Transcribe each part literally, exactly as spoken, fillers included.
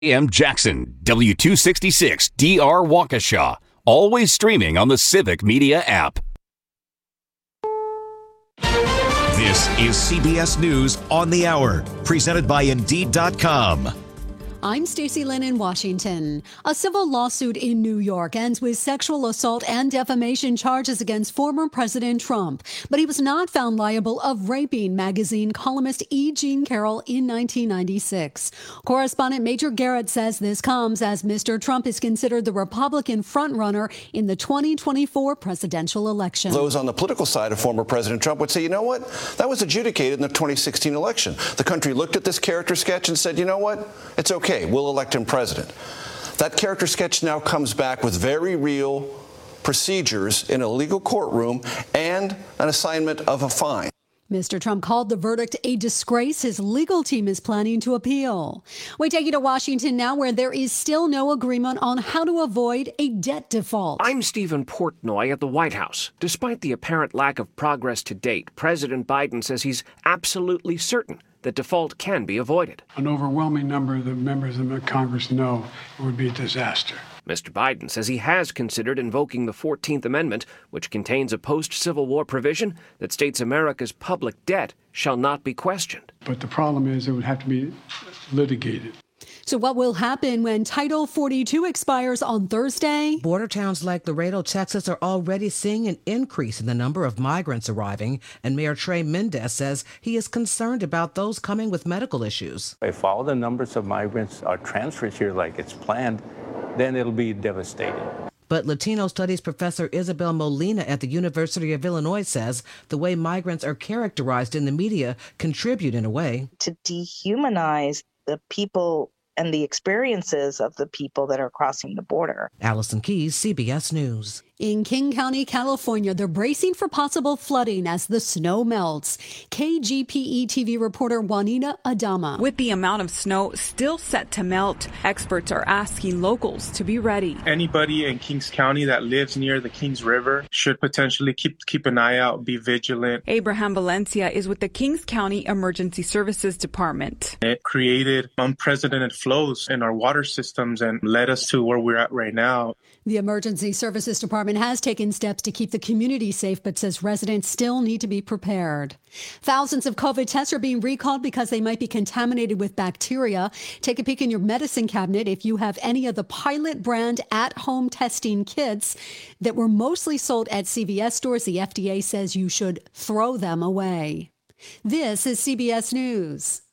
A M Jackson, W two sixty-six D R Waukesha. Always streaming on the Civic Media app. This is C B S News on the Hour, presented by Indeed dot com. I'm Stacey Lynn in Washington. A civil lawsuit in New York ends with sexual assault and defamation charges against former President Trump. But he was not found liable of raping magazine columnist E. Jean Carroll in nineteen ninety-six. Correspondent Major Garrett says this comes as Mister Trump is considered the Republican frontrunner in the twenty twenty-four presidential election. Those on the political side of former President Trump would say, you know what? That was adjudicated in the twenty sixteen election. The country looked at this character sketch and said, you know what? It's okay. We'll elect him president. That character sketch now comes back with very real procedures in a legal courtroom and an assignment of a fine. Mister Trump called the verdict a disgrace. His legal team is planning to appeal. We take you to Washington now, where there is still no agreement on how to avoid a debt default. I'm Stephen Portnoy at the White House. Despite the apparent lack of progress to date, President Biden says he's absolutely certain that default can be avoided. An overwhelming number of the members of the Congress know it would be a disaster. Mister Biden says he has considered invoking the fourteenth Amendment, which contains a post-Civil War provision that states America's public debt shall not be questioned. But the problem is it would have to be litigated. So what will happen when Title forty-two expires on Thursday? Border towns like Laredo, Texas are already seeing an increase in the number of migrants arriving, and Mayor Trey Mendez says he is concerned about those coming with medical issues. If all the numbers of migrants are transferred here like it's planned, then it'll be devastating. But Latino Studies professor Isabel Molina at the University of Illinois says the way migrants are characterized in the media contribute in a way to dehumanize the people and the experiences of the people that are crossing the border. Allison Keyes, C B S News. In King County, California, they're bracing for possible flooding as the snow melts. K G P E T V reporter Juanita Adama. With the amount of snow still set to melt, experts are asking locals to be ready. Anybody in Kings County that lives near the Kings River should potentially keep keep an eye out, be vigilant. Abraham Valencia is with the Kings County Emergency Services Department. It created unprecedented flows in our water systems and led us to where we're at right now. The Emergency Services Department has taken steps to keep the community safe, but says residents still need to be prepared. Thousands of COVID tests are being recalled because they might be contaminated with bacteria. Take a peek in your medicine cabinet if you have any of the Pilot brand at-home testing kits that were mostly sold at C V S stores. The F D A says you should throw them away. This is C B S News.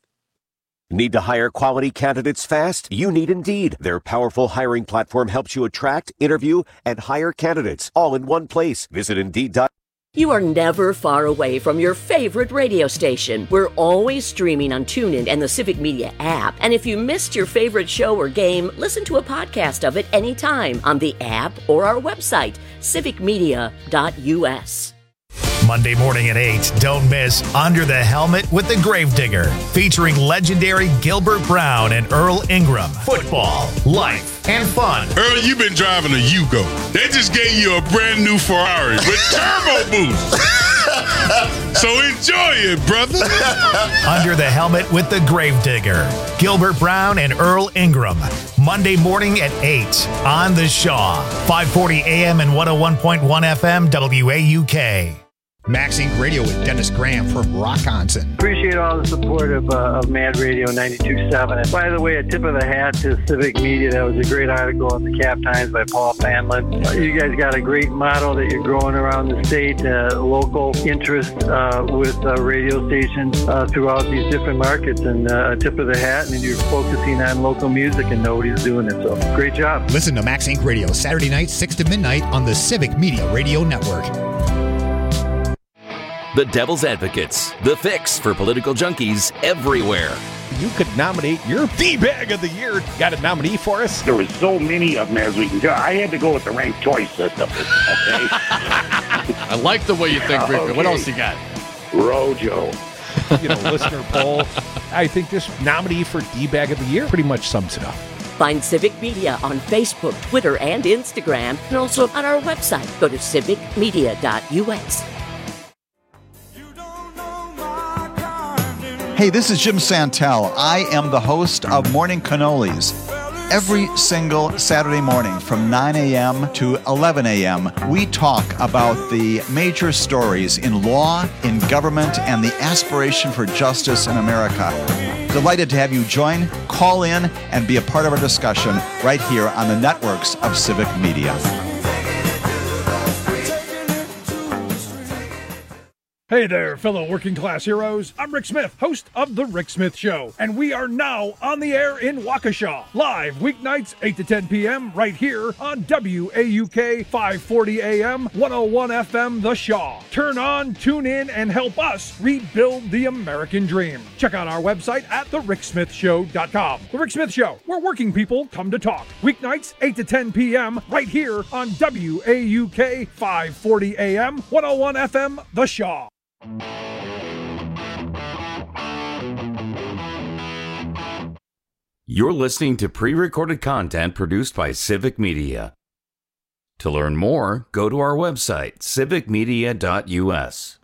Need to hire quality candidates fast? You need Indeed. Their powerful hiring platform helps you attract, interview, and hire candidates all in one place. Visit Indeed dot com. You are never far away from your favorite radio station. We're always streaming on TuneIn and the Civic Media app. And if you missed your favorite show or game, listen to a podcast of it anytime on the app or our website, civic media dot u s. Monday morning at eight, don't miss Under the Helmet with the Gravedigger, featuring legendary Gilbert Brown and Earl Ingram. Football, life, and fun. Earl, you've been driving a Yugo. They just gave you a brand new Ferrari with turbo boost. So enjoy it, brother. Under the Helmet with the Gravedigger, Gilbert Brown and Earl Ingram. Monday morning at eight on The Shaw, five forty A M and one oh one point one F M W A U K. Max Inc Radio with Dennis Graham from Rockonson. Appreciate all the support of, uh, of Mad Radio ninety-two point seven. And by the way, a tip of the hat to Civic Media. That was a great article in the Cap Times by Paul Fanlin. Uh, you guys got a great model that you're growing around the state, uh, local interest uh, with uh, radio stations uh, throughout these different markets. And uh, a tip of the hat, and you're focusing on local music, and nobody's doing it. So great job. Listen to Max Inc Radio Saturday night, six to midnight on the Civic Media Radio Network. The Devil's Advocates, the fix for political junkies everywhere. You could nominate your D-Bag of the Year. Got a nominee for us? There was so many of them as we can go. I had to go with the ranked choice system. Okay? I like the way you think, Rico. Okay. What else you got? Rojo. You know, listener poll. I think this nominee for D-Bag of the Year pretty much sums it up. Find Civic Media on Facebook, Twitter, and Instagram, and also on our website. Go to civic media dot u s. Hey, this is Jim Santel. I am the host of Morning Cannolis. Every single Saturday morning from nine a.m. to eleven a.m., we talk about the major stories in law, in government, and the aspiration for justice in America. Delighted to have you join, call in, and be a part of our discussion right here on the networks of Civic Media. Hey there, fellow working class heroes. I'm Rick Smith, host of The Rick Smith Show, and we are now on the air in Waukesha, live weeknights eight to ten p.m. right here on W A U K five forty A M, one oh one F M The Shaw. Turn on, tune in, and help us rebuild the American dream. Check out our website at the rick smith show dot com. The Rick Smith Show, where working people come to talk. Weeknights eight to ten p.m. right here on W A U K five forty A M, one oh one F M The Shaw. You're listening to pre-recorded content produced by Civic Media. To learn more, go to our website, civic media dot u s.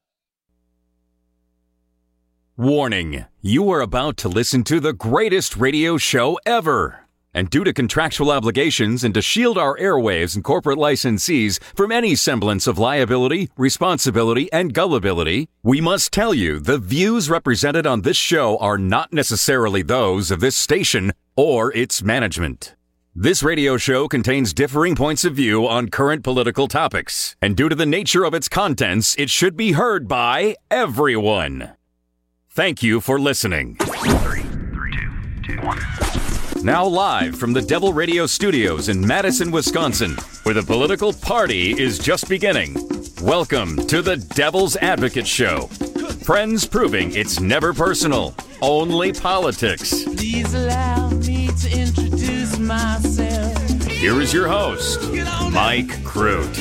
Warning, you are about to listen to the greatest radio show ever. And due to contractual obligations and to shield our airwaves and corporate licensees from any semblance of liability, responsibility, and gullibility, we must tell you the views represented on this show are not necessarily those of this station or its management. This radio show contains differing points of view on current political topics, and due to the nature of its contents, it should be heard by everyone. Thank you for listening. Three, three, two, two, one. Now live from the Devil Radio Studios in Madison, Wisconsin, where the political party is just beginning. Welcome to the Devil's Advocate Show. Friends proving it's never personal, only politics. Please allow me to introduce myself. Here is your host, Mike Crute.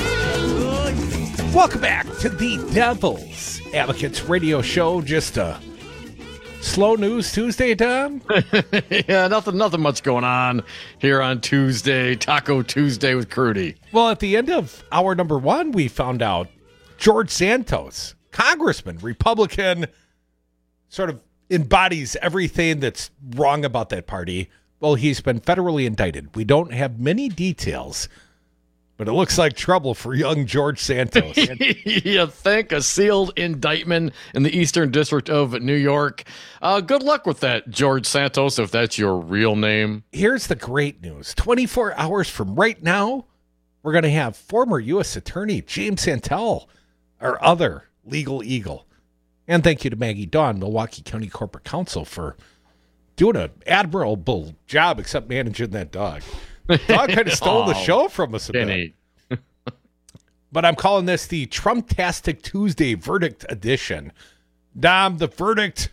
Welcome back to the Devil's Advocates Radio Show. Just a slow news Tuesday, Tom? Yeah, nothing nothing much going on here on Tuesday, Taco Tuesday with Crudy. Well, at the end of hour number one, we found out George Santos, congressman, Republican, sort of embodies everything that's wrong about that party. Well, he's been federally indicted. We don't have many details, but it looks like trouble for young George Santos. You think? A sealed indictment in the Eastern District of New York. Uh, good luck with that, George Santos, if that's your real name. Here's the great news. twenty-four hours from right now, we're going to have former U S Attorney James Santel, our other legal eagle. And thank you to Maggie Dawn, Milwaukee County Corporate Counsel, for doing an admirable job, except managing that dog. Dog kind of stole the show from us a bit. But I'm calling this the Trump-tastic Tuesday Verdict Edition. Dom, the verdict,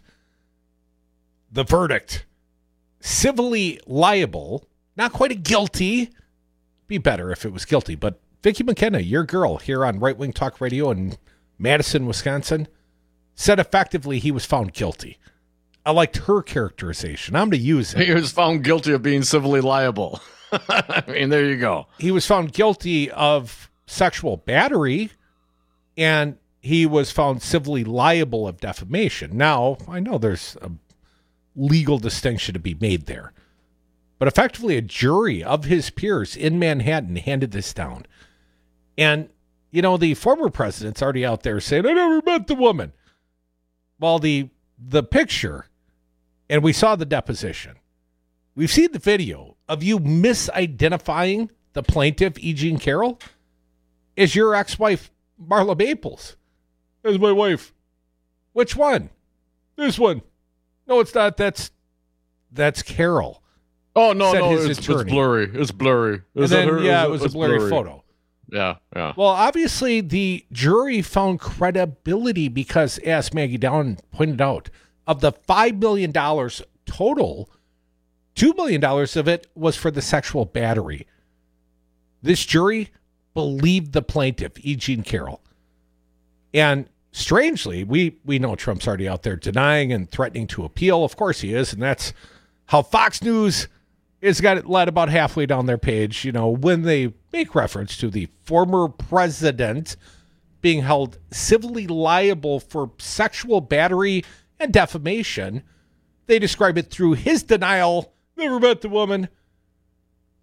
the verdict. Civilly liable, not quite a guilty. Be better if it was guilty. But Vicki McKenna, your girl here on Right Wing Talk Radio in Madison, Wisconsin, said effectively he was found guilty. I liked her characterization. I'm going to use it. He was found guilty of being civilly liable. I mean, there you go. He was found guilty of sexual battery, and he was found civilly liable of defamation. Now, I know there's a legal distinction to be made there, but effectively a jury of his peers in Manhattan handed this down. And, you know, the former president's already out there saying, I never met the woman. Well, the the picture, and we saw the deposition. We've seen the video of you misidentifying the plaintiff, E. Jean Carroll, as your ex-wife, Marla Maples. As my wife. Which one? This one. No, it's not. That's that's Carroll. Oh, no, no, it's, it's blurry. It's blurry. Is and then, her? yeah, it was a blurry, blurry photo. Yeah, yeah. Well, obviously, the jury found credibility because, as Maggie Down pointed out, of the five million dollars total, two million dollars of it was for the sexual battery. This jury believed the plaintiff, E. Jean Carroll. And strangely, we, we know Trump's already out there denying and threatening to appeal. Of course he is, and that's how Fox News has got it led about halfway down their page. You know, when they make reference to the former president being held civilly liable for sexual battery and defamation, they describe it through his denial, never met the woman,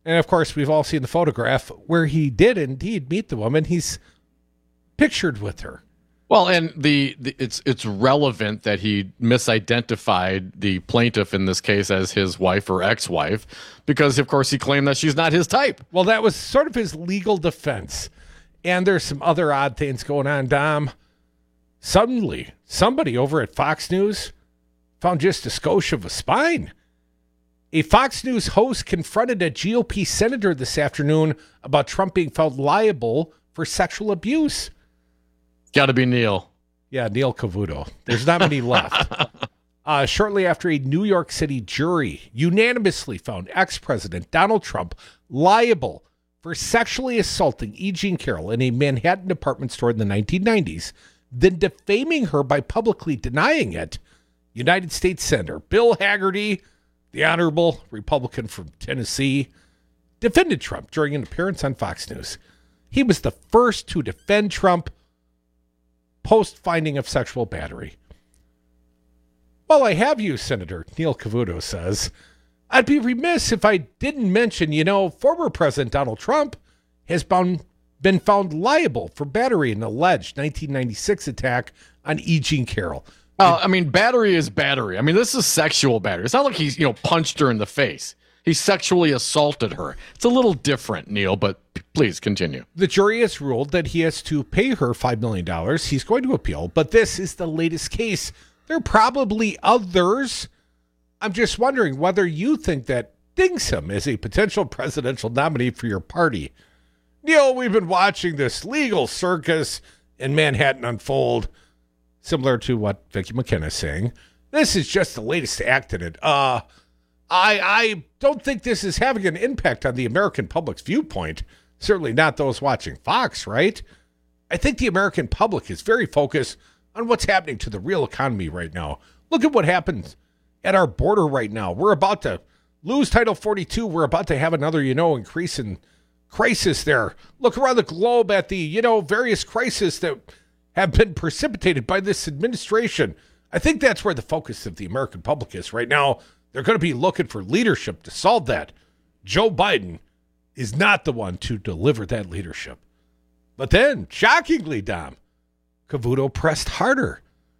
And of course, we've all seen the photograph where he did indeed meet the woman. He's pictured with her. Well, and the, the it's it's relevant that he misidentified the plaintiff in this case as his wife or ex-wife because, of course, he claimed that she's not his type. Well, that was sort of his legal defense. And there's some other odd things going on, Dom. Suddenly, somebody over at Fox News found just a skosh of a spine. A Fox News host confronted a G O P senator this afternoon about Trump being found liable for sexual abuse. Got to be Neil. Yeah, Neil Cavuto. There's not many left. Uh, shortly after a New York City jury unanimously found ex-president Donald Trump liable for sexually assaulting E. Jean Carroll in a Manhattan department store in the nineteen nineties, then defaming her by publicly denying it, United States Senator Bill Hagerty, the honorable Republican from Tennessee, defended Trump during an appearance on Fox News. He was the first to defend Trump post-finding of sexual battery. While I have you, Senator, Neil Cavuto says, I'd be remiss if I didn't mention, you know, former President Donald Trump has been, been found liable for battery in an alleged nineteen ninety-six attack on E. Jean Carroll. Uh, I mean, battery is battery. I mean, this is sexual battery. It's not like he's, you know, punched her in the face. He sexually assaulted her. It's a little different, Neil, but p- please continue. The jury has ruled that he has to pay her five million dollars. He's going to appeal, but this is the latest case. There are probably others. I'm just wondering whether you think that dings him as a potential presidential nominee for your party. Neil, we've been watching this legal circus in Manhattan unfold, similar to what Vicki McKenna is saying. This is just the latest act in it. Uh, I I don't think this is having an impact on the American public's viewpoint. Certainly not those watching Fox, right? I think the American public is very focused on what's happening to the real economy right now. Look at what happens at our border right now. We're about to lose Title forty-two. We're about to have another, you know, increase in crisis there. Look around the globe at the, you know, various crises that have been precipitated by this administration. I think that's where the focus of the American public is right now. They're going to be looking for leadership to solve that. Joe Biden is not the one to deliver that leadership. But then, shockingly, Dom, Cavuto pressed harder.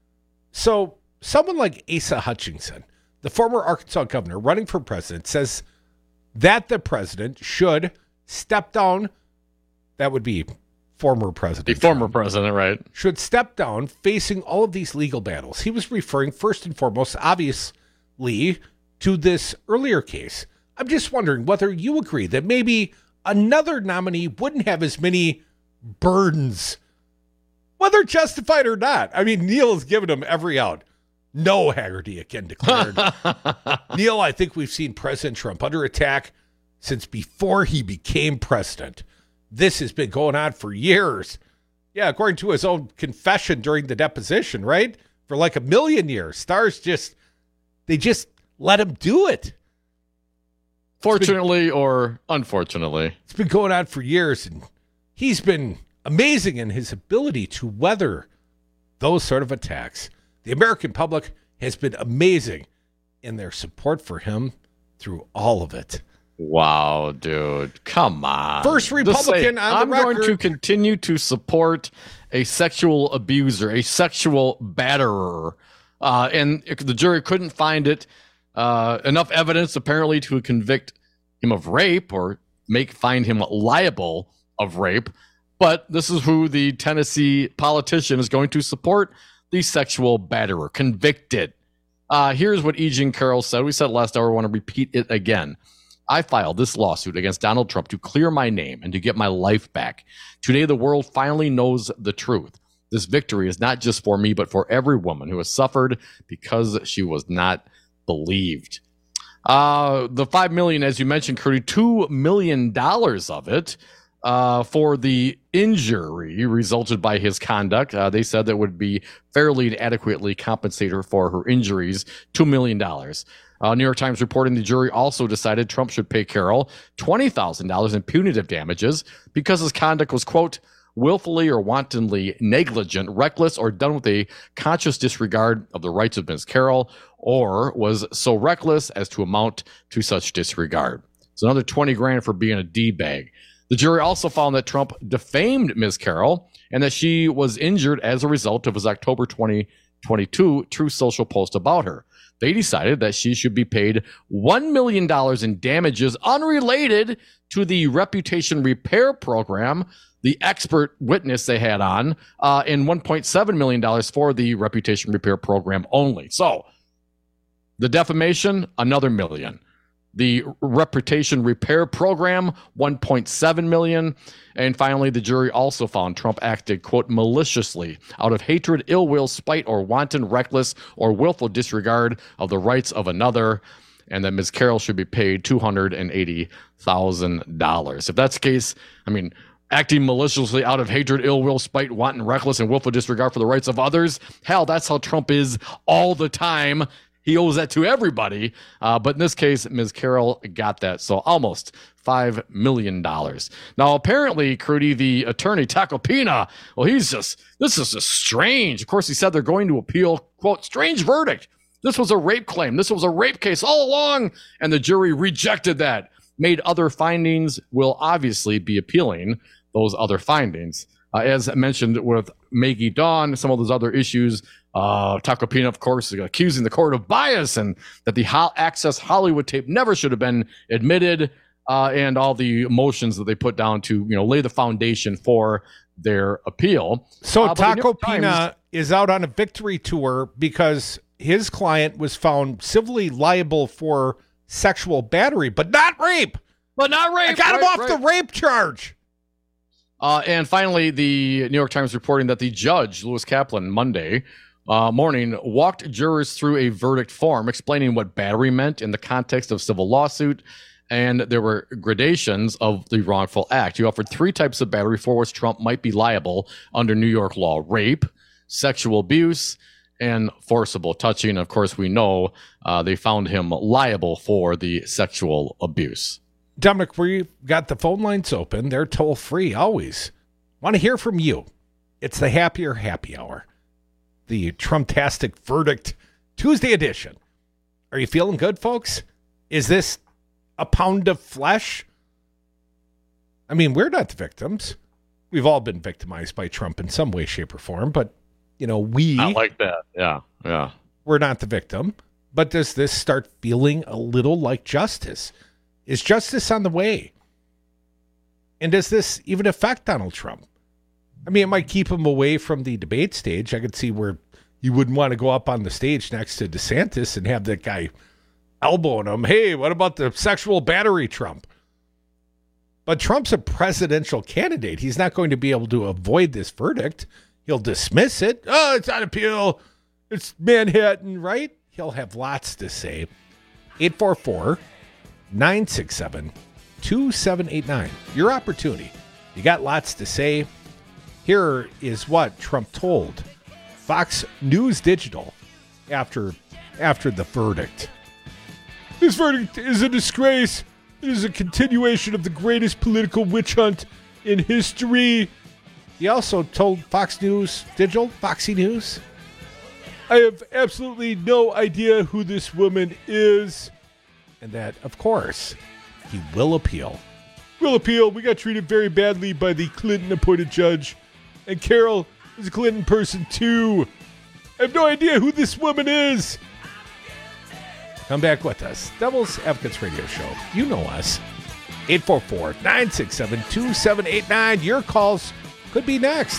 So someone like Asa Hutchinson, the former Arkansas governor running for president, says that the president should step down. That would be former president. The former president, right. Should step down facing all of these legal battles. He was referring first and foremost, obviously, to this earlier case. I'm just wondering whether you agree that maybe another nominee wouldn't have as many burdens, whether justified or not. I mean, Neil has given him every out. No, Hagerty again declared. Neil, I think we've seen President Trump under attack since before he became president. This has been going on for years. Yeah, according to his own confession during the deposition, right? For like a million years. Stars just, they just let him do it. Fortunately been, or unfortunately. It's been going on for years, and he's been amazing in his ability to weather those sort of attacks. The American public has been amazing in their support for him through all of it. Wow, dude. Come on. First Republican say, on the I'm record. going to continue to support a sexual abuser, a sexual batterer. Uh, and the jury couldn't find it. Uh, enough evidence, apparently, to convict him of rape or make find him liable of rape. But this is who the Tennessee politician is going to support, the sexual batterer, convicted. Uh, here's what E. Jean Carroll said. We said last hour. I want to repeat it again. I filed this lawsuit against Donald Trump to clear my name and to get my life back. Today, the world finally knows the truth. This victory is not just for me, but for every woman who has suffered because she was not believed. Uh, the five million dollars, as you mentioned, Curdy, two million dollars of it uh, for the injury resulted by his conduct. Uh, they said that would be fairly and adequately compensate her for her injuries, two million dollars. Uh, New York Times reporting the jury also decided Trump should pay Carroll twenty thousand dollars in punitive damages because his conduct was, quote, willfully or wantonly negligent, reckless, or done with a conscious disregard of the rights of Miz Carroll, or was so reckless as to amount to such disregard. So another twenty grand for being a D-bag. The jury also found that Trump defamed Miz Carroll and that she was injured as a result of his October twenty twenty-two Truth Social post about her. They decided that she should be paid one million dollars in damages unrelated to the reputation repair program, the expert witness they had on, uh, and one point seven million dollars for the reputation repair program only. So the defamation, another million. The reputation repair program, one point seven million dollars. And finally, the jury also found Trump acted, quote, maliciously out of hatred, ill will, spite, or wanton, reckless, or willful disregard of the rights of another, and that Miz Carroll should be paid two hundred eighty thousand dollars. If that's the case, I mean, acting maliciously out of hatred, ill will, spite, wanton, reckless, and willful disregard for the rights of others, hell, that's how Trump is all the time. He owes that to everybody. Uh, but in this case, Miz Carroll got that. So almost five million dollars. Now, apparently, Crudy, the attorney, Tacopina, well, he's just, this is just strange. Of course, he said they're going to appeal, quote, strange verdict. This was a rape claim. This was a rape case all along. And the jury rejected that, made other findings, will obviously be appealing those other findings. Uh, as mentioned with Maggie Dawn, some of those other issues, uh, Tacopina, of course, accusing the court of bias and that the Ho- Access Hollywood tape never should have been admitted, uh, and all the motions that they put down to, you know, lay the foundation for their appeal. So uh, Tacopina Times- is out on a victory tour because his client was found civilly liable for sexual battery, but not rape. But not rape. I got him right, off right. the rape charge. Uh, and finally, the New York Times reporting that the judge, Lewis Kaplan, Monday uh, morning, walked jurors through a verdict form explaining what battery meant in the context of civil lawsuit. And there were gradations of the wrongful act. He offered three types of battery for which Trump might be liable under New York law: rape, sexual abuse, and forcible touching. Of course, we know uh, they found him liable for the sexual abuse. Dominic, we got the phone lines open. They're toll free always. Want to hear from you. It's the Happier Happy Hour, the Trump-tastic verdict Tuesday edition. Are you feeling good, folks? Is this a pound of flesh? I mean, we're not the victims. We've all been victimized by Trump in some way, shape, or form, but, you know, we... Not like that. Yeah, yeah. We're not the victim. But does this start feeling a little like justice? Is justice on the way? And does this even affect Donald Trump? I mean, it might keep him away from the debate stage. I could see where you wouldn't want to go up on the stage next to DeSantis and have that guy elbowing him. Hey, what about the sexual battery, Trump? But Trump's a presidential candidate. He's not going to be able to avoid this verdict. He'll dismiss it. Oh, it's on appeal. It's Manhattan, right? He'll have lots to say. eight four four, nine six seven, two seven eight nine. Your opportunity. You got lots to say. Here is what Trump told Fox News Digital after after the verdict. This verdict is a disgrace. It is a continuation of the greatest political witch hunt in history. He also told Fox News Digital, Foxy News, I have absolutely no idea who this woman is. And that, of course, he will appeal. Will appeal. We got treated very badly by the Clinton-appointed judge. And Carol is a Clinton person, too. I have no idea who this woman is. Come back with us. Devil's Advocates Radio Show. You know us. eight four four, nine six seven, two seven eight nine. Your calls could be next.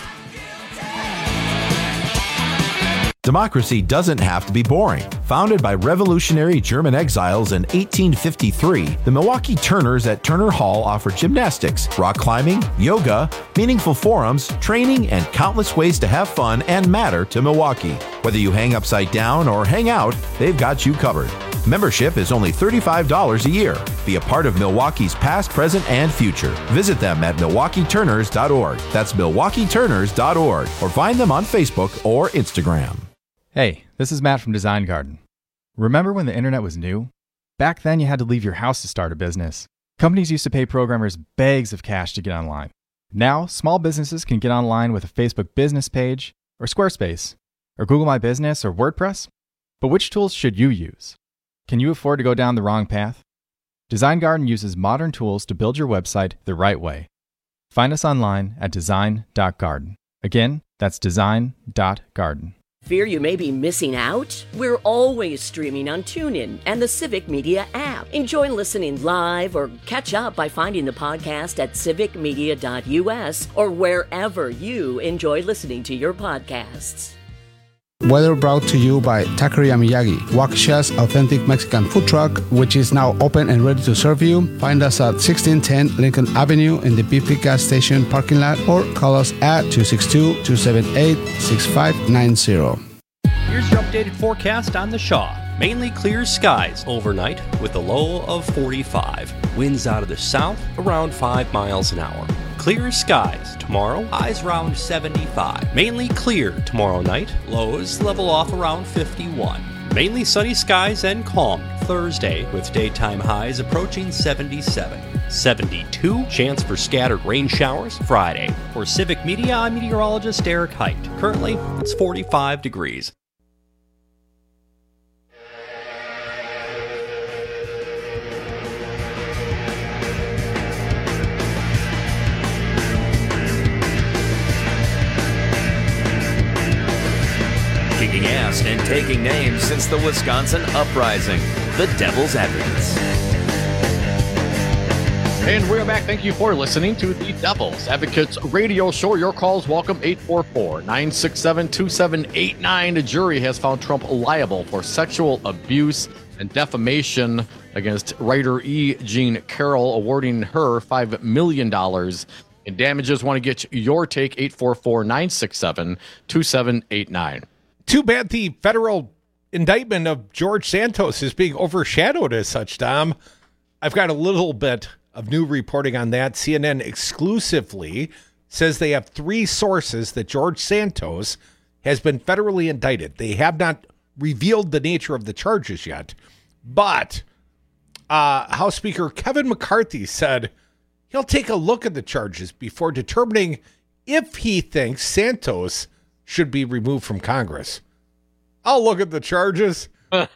Democracy doesn't have to be boring. Founded by revolutionary German exiles in eighteen fifty-three, the Milwaukee Turners at Turner Hall offer gymnastics, rock climbing, yoga, meaningful forums, training, and countless ways to have fun and matter to Milwaukee. Whether you hang upside down or hang out, they've got you covered. Membership is only thirty-five dollars a year. Be a part of Milwaukee's past, present, and future. Visit them at milwaukee turners dot org. That's milwaukee turners dot org. Or find them on Facebook or Instagram. Hey, this is Matt from Design Garden. Remember when the internet was new? Back then, you had to leave your house to start a business. Companies used to pay programmers bags of cash to get online. Now, small businesses can get online with a Facebook business page, or Squarespace, or Google My Business, or WordPress. But which tools should you use? Can you afford to go down the wrong path? Design Garden uses modern tools to build your website the right way. Find us online at design dot garden. Again, that's design dot garden. Fear you may be missing out? We're always streaming on TuneIn and the Civic Media app. Enjoy listening live or catch up by finding the podcast at civic media dot u s or wherever you enjoy listening to your podcasts. Weather brought to you by Taqueria Miyagi, Waukesha's authentic Mexican food truck, which is now open and ready to serve you. Find us at sixteen ten Lincoln Avenue in the B P gas station parking lot or call us at two six two, two seven eight, six five nine zero. Here's your updated forecast on the Shaw. Mainly clear skies overnight with a low of forty-five. Winds out of the south around five miles an hour. Clear skies tomorrow, highs around seventy-five. Mainly clear tomorrow night, lows level off around fifty-one. Mainly sunny skies and calm Thursday with daytime highs approaching seventy-seven. seventy-two, chance for scattered rain showers Friday. For Civic Media, I'm meteorologist Eric Height. Currently, it's forty-five degrees. Kicking ass and taking names since the Wisconsin Uprising, the Devil's Advocates. And we're back. Thank you for listening to the Devil's Advocates radio show. Your calls welcome. Eight four four, nine six seven, two seven eight nine. The jury has found Trump liable for sexual abuse and defamation against writer E. Jean Carroll, awarding her five million dollars in damages. Want to get your take? Eight four four, nine six seven, two seven eight nine. Too bad the federal indictment of George Santos is being overshadowed as such, Dom. I've got a little bit of new reporting on that. C N N exclusively says they have three sources that George Santos has been federally indicted. They have not revealed the nature of the charges yet, but uh, House Speaker Kevin McCarthy said he'll take a look at the charges before determining if he thinks Santos should be removed from Congress. I'll look at the charges.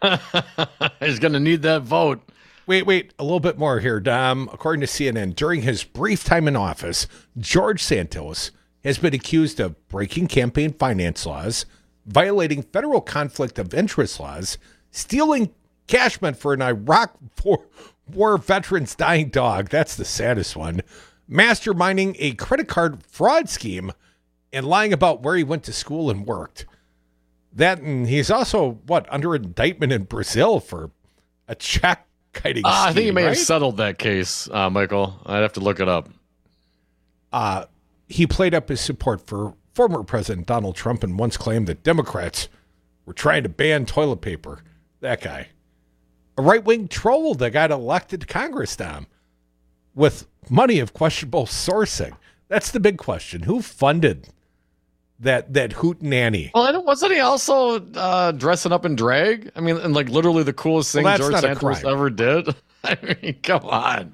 He's going to need that vote. Wait, wait, a little bit more here, Dom. According to C N N, during his brief time in office, George Santos has been accused of breaking campaign finance laws, violating federal conflict of interest laws, stealing cash meant for an Iraq war, war veteran's dying dog. That's the saddest one. Masterminding a credit card fraud scheme and lying about where he went to school and worked. That, and he's also, what, under indictment in Brazil for a check kiting uh, scheme, I think he may right? have settled that case, uh, Michael. I'd have to look it up. Uh, he played up his support for former President Donald Trump and once claimed that Democrats were trying to ban toilet paper. That guy. A right-wing troll that got elected to Congress, Dom, with money of questionable sourcing. That's the big question. Who funded that that hootenanny? Well, and wasn't he also uh, dressing up in drag? I mean, and like literally the coolest thing Well, George that's not a Santos crime. ever did. I mean, come on.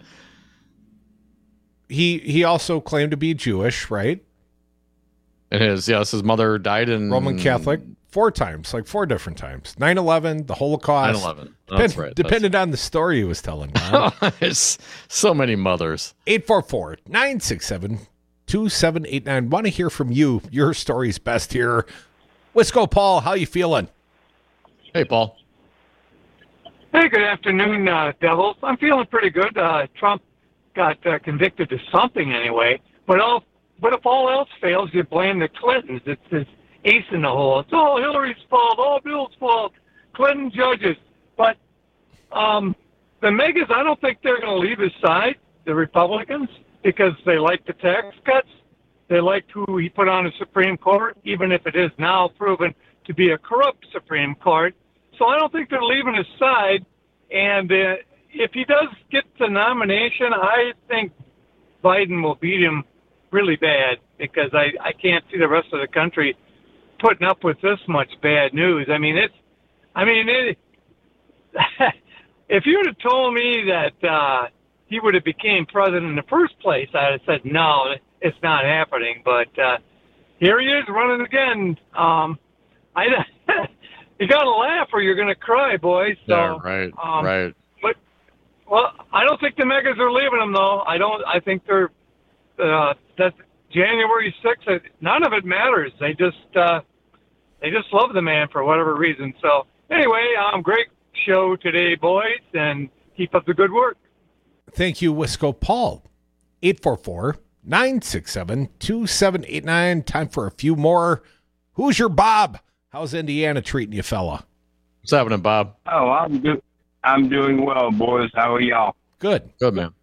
He he also claimed to be Jewish, right? And his yes, his mother died in Roman Catholic four times, like four different times. nine eleven, the Holocaust. nine eleven. That's right. Depended on the story he was telling. It's so many mothers. eight four four, nine six seven, two seven eight nine. Want to hear from you. Your story's best here. Wisco Paul, how you feeling? Hey, Paul. Hey, good afternoon, uh, Devils. I'm feeling pretty good. Uh, Trump got uh, convicted of something anyway. But all, but if all else fails, you blame the Clintons. It's this ace in the hole. It's all Hillary's fault, all Bill's fault, Clinton judges. But um, the megas, I don't think they're going to leave his side, the Republicans, because they like the tax cuts. They like who he put on the Supreme Court, even if it is now proven to be a corrupt Supreme Court. So I don't think they're leaving his side. And uh, if he does get the nomination, I think Biden will beat him really bad, because I, I can't see the rest of the country putting up with this much bad news. I mean, it's, I mean, it, if you would have told me that uh, he would have became president in the first place, I'd have said, no, it's not happening. But uh, here he is running again. Um, I, you got to laugh or you're going to cry, boys. So, yeah, right, um, right. But Well, I don't think the Megas are leaving them, though. I don't. I think they're uh, that January sixth. None of it matters. They just uh, they just love the man for whatever reason. So anyway, um, great show today, boys, and keep up the good work. Thank you, Wisco Paul. eight four four, nine six seven, two seven eight nine. Time for a few more. Who's your Bob? How's Indiana treating you, fella? What's happening, Bob? Oh, I'm do- I'm doing well, boys. How are y'all? Good. Good, man.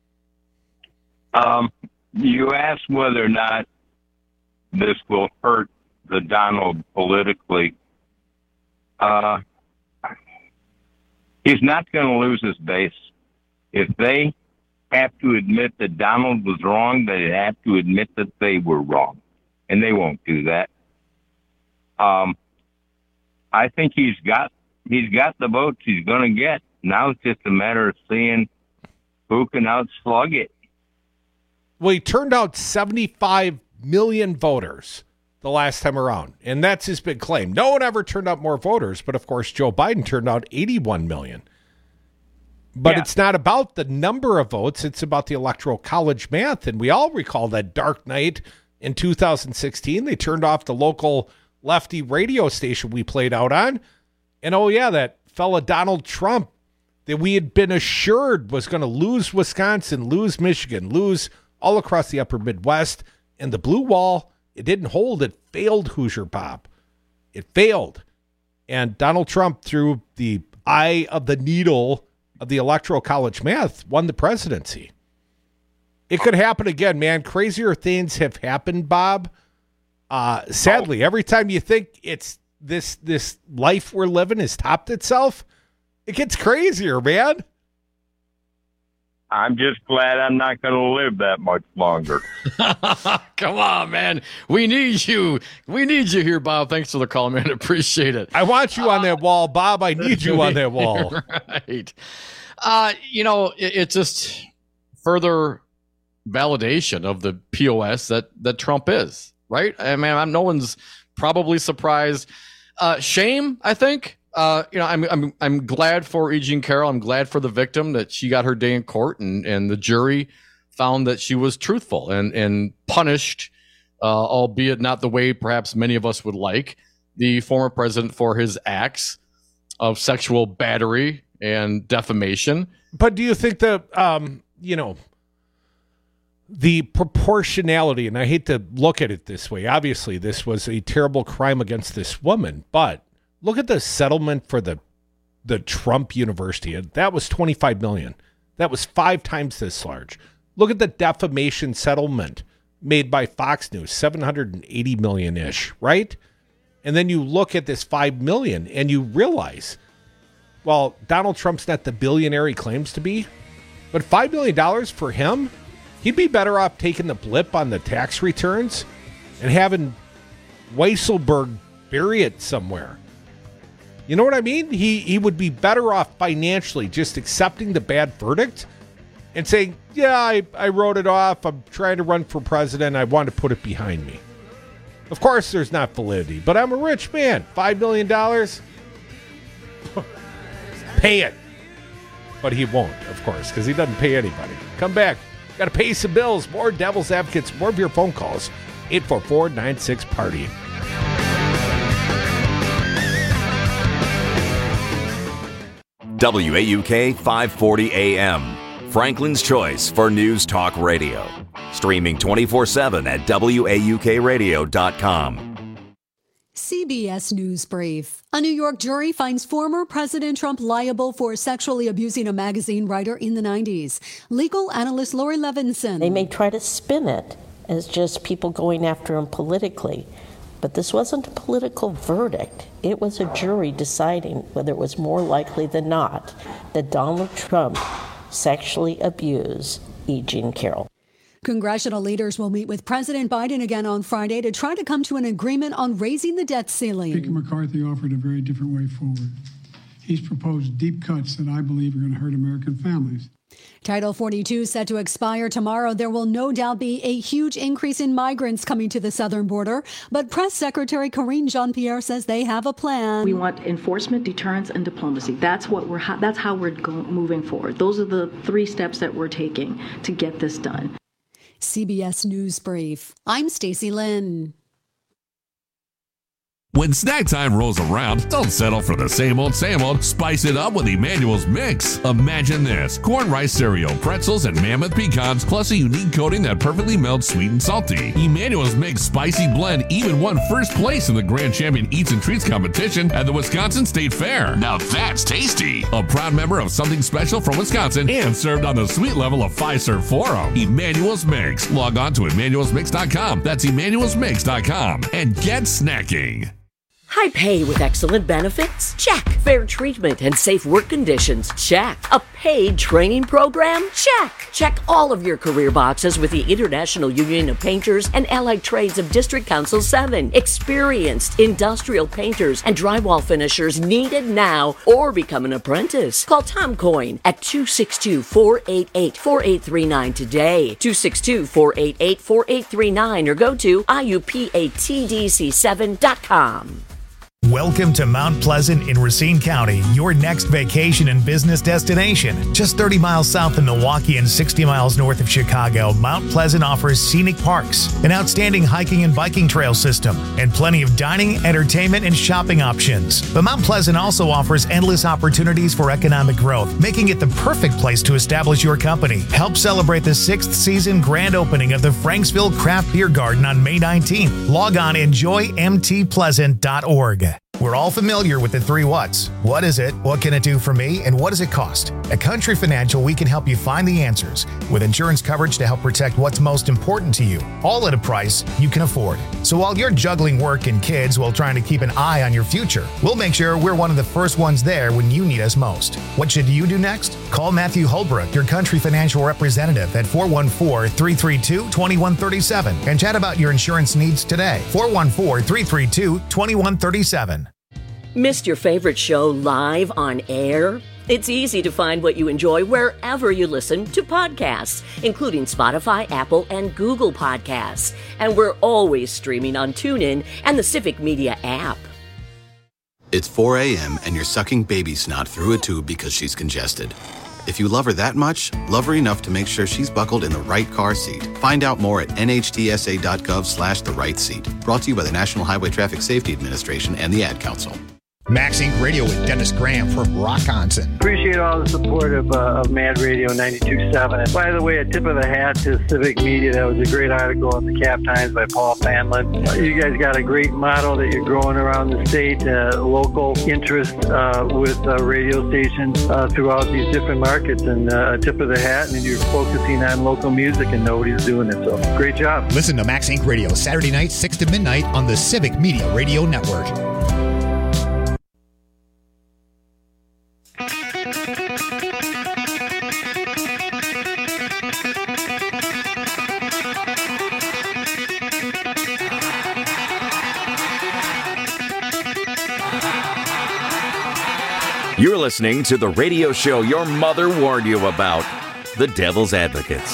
Um, you asked whether or not this will hurt the Donald politically. Uh, he's not going to lose his base. If they have to admit that Donald was wrong, they have to admit that they were wrong. And they won't do that. Um, I think he's got he's got the votes he's going to get. Now it's just a matter of seeing who can outslug it. Well, he turned out seventy-five million voters the last time around, and that's his big claim. No one ever turned out more voters, but of course Joe Biden turned out eighty-one million. But yeah. It's not about the number of votes, it's about the Electoral College math, and we all recall that dark night in two thousand sixteen. They turned off the local lefty radio station we played out on, and oh yeah, that fella Donald Trump that we had been assured was going to lose Wisconsin, lose Michigan, lose all across the upper Midwest, and the blue wall, it didn't hold. It failed, Hoosier Bob. It failed. And Donald Trump, through the eye of the needle of the Electoral College math, won the presidency. It could happen again, man. Crazier things have happened, Bob. Uh, sadly, every time you think it's this this life we're living has topped itself, it gets crazier, man. I'm just glad I'm not going to live that much longer. Come on, man. We need you. We need you here, Bob. Thanks for the call, man. Appreciate it. I want you on that wall, Bob. I need you on that wall. Right. Uh, you know, it, it's just further validation of the P O S that, that Trump is, right? I mean, I'm, no one's probably surprised. Uh, shame, I think. Uh, you know, I'm I'm I'm glad for E. Jean Carroll. I'm glad for the victim that she got her day in court, and, and the jury found that she was truthful and and punished, uh, albeit not the way perhaps many of us would like, the former president for his acts of sexual battery and defamation. But do you think that um, you know, the proportionality, and I hate to look at it this way, obviously this was a terrible crime against this woman, but look at the settlement for the the Trump University. That was twenty-five million dollars. That was five times this large. Look at the defamation settlement made by Fox News, seven hundred eighty million-ish, right? And then you look at this five million dollars and you realize, well, Donald Trump's not the billionaire he claims to be, but five million dollars for him, he'd be better off taking the blip on the tax returns and having Weisselberg bury it somewhere. You know what I mean? He he would be better off financially just accepting the bad verdict and saying, yeah, I, I wrote it off. I'm trying to run for president. I want to put it behind me. Of course, there's not validity, but I'm a rich man. Five million dollars? Pay it. But he won't, of course, because he doesn't pay anybody. Come back. Got to pay some bills. More Devil's Advocates. More of your phone calls. eight four four, nine six, party. W A U K five forty A M, Franklin's Choice for News Talk Radio. Streaming twenty-four seven at W A U K radio dot com. C B S News Brief. A New York jury finds former President Trump liable for sexually abusing a magazine writer in the nineties. Legal analyst Lori Levinson. They may try to spin it as just people going after him politically. But this wasn't a political verdict. It was a jury deciding whether it was more likely than not that Donald Trump sexually abused E. Jean Carroll. Congressional leaders will meet with President Biden again on Friday to try to come to an agreement on raising the debt ceiling. Speaker McCarthy offered a very different way forward. He's proposed deep cuts that I believe are going to hurt American families. Title forty-two set to expire tomorrow. There will no doubt be a huge increase in migrants coming to the southern border, but Press Secretary Karine Jean-Pierre says they have a plan. We want enforcement, deterrence, and diplomacy. That's what we're. That's how we're go- moving forward. Those are the three steps that we're taking to get this done. C B S News Brief. I'm Stacey Lynn. When snack time rolls around, don't settle for the same old, same old. Spice it up with Emmanuel's Mix. Imagine this: corn rice cereal, pretzels, and mammoth pecans, plus a unique coating that perfectly melts sweet and salty. Emmanuel's Mix Spicy Blend even won first place in the Grand Champion Eats and Treats competition at the Wisconsin State Fair. Now that's tasty. A proud member of Something Special from Wisconsin and served on the sweet level of Fiserv Forum. Emmanuel's Mix. Log on to emmanuels mix dot com. That's emmanuels mix dot com and get snacking. High pay with excellent benefits? Check. Fair treatment and safe work conditions? Check. A paid training program? Check. Check all of your career boxes with the International Union of Painters and Allied Trades of District Council seven. Experienced industrial painters and drywall finishers needed now, or become an apprentice. Call Tom Coyne at two six two, four eight eight, four eight three nine today. two six two, four eight eight, four eight three nine or go to I U P A T D C seven dot com. Welcome to Mount Pleasant in Racine County, your next vacation and business destination. Just thirty miles south of Milwaukee and sixty miles north of Chicago, Mount Pleasant offers scenic parks, an outstanding hiking and biking trail system, and plenty of dining, entertainment, and shopping options. But Mount Pleasant also offers endless opportunities for economic growth, making it the perfect place to establish your company. Help celebrate the sixth season grand opening of the Franksville Craft Beer Garden on May nineteenth. Log on enjoy m t pleasant dot org. We're all familiar with the three whats. What is it? What can it do for me? And what does it cost? At Country Financial, we can help you find the answers with insurance coverage to help protect what's most important to you, all at a price you can afford. So while you're juggling work and kids while trying to keep an eye on your future, we'll make sure we're one of the first ones there when you need us most. What should you do next? Call Matthew Holbrook, your Country Financial representative, at four one four, three three two, two one three seven and chat about your insurance needs today. four one four, three three two, two one three seven. Missed your favorite show live on air? It's easy to find what you enjoy wherever you listen to podcasts, including Spotify, Apple, and Google Podcasts. And we're always streaming on TuneIn and the Civic Media app. It's four a.m. and you're sucking baby snot through a tube because she's congested. If you love her that much, love her enough to make sure she's buckled in the right car seat. Find out more at n h t s a dot gov slash the right seat. Brought to you by the National Highway Traffic Safety Administration and the Ad Council. Max Inc Radio with Dennis Graham from Rockonson. Appreciate all the support of, uh, of Mad Radio ninety-two point seven. And by the way, a tip of the hat to Civic Media. That was a great article in the Cap Times by Paul Fanlin. Uh, you guys got a great model that you're growing around the state, uh, local interest uh, with uh, radio stations uh, throughout these different markets. And uh, a tip of the hat, and you're focusing on local music, and nobody's doing it. So great job. Listen to Max Inc Radio Saturday night, six to midnight on the Civic Media Radio Network. You're listening to the radio show your mother warned you about, The Devil's Advocates.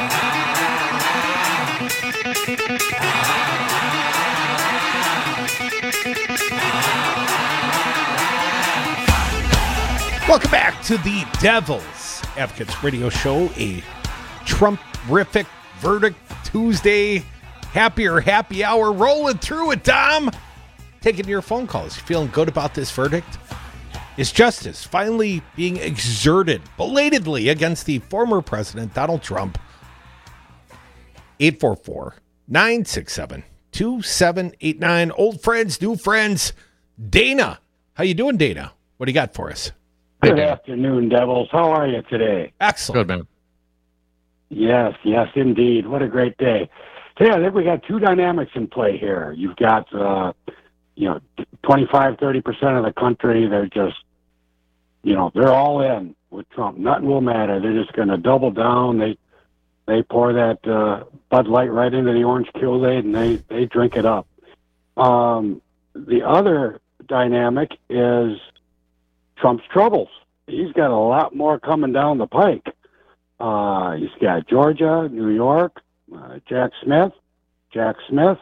Welcome back to the Devil's Advocates radio show, a Trump-rific verdict Tuesday, happier happy hour, rolling through it, Dom. Taking your phone calls. You feeling good about this verdict? Is justice finally being exerted belatedly against the former president, Donald Trump? eight four four, nine six seven, two seven eight nine. Old friends, new friends. Dana. How you doing, Dana? What do you got for us? Good afternoon, Devils. How are you today? Excellent. Good, man. Yes, yes, indeed. What a great day. Today, I think we got two dynamics in play here. You've got, uh, you know, twenty-five, thirty percent of the country, they're just, you know, they're all in with Trump. Nothing will matter. They're just going to double down. They they pour that uh, Bud Light right into the orange Kool-Aid, and they, they drink it up. Um, the other dynamic is Trump's troubles. He's got a lot more coming down the pike. Uh, he's got Georgia, New York, uh, Jack Smith, Jack Smith,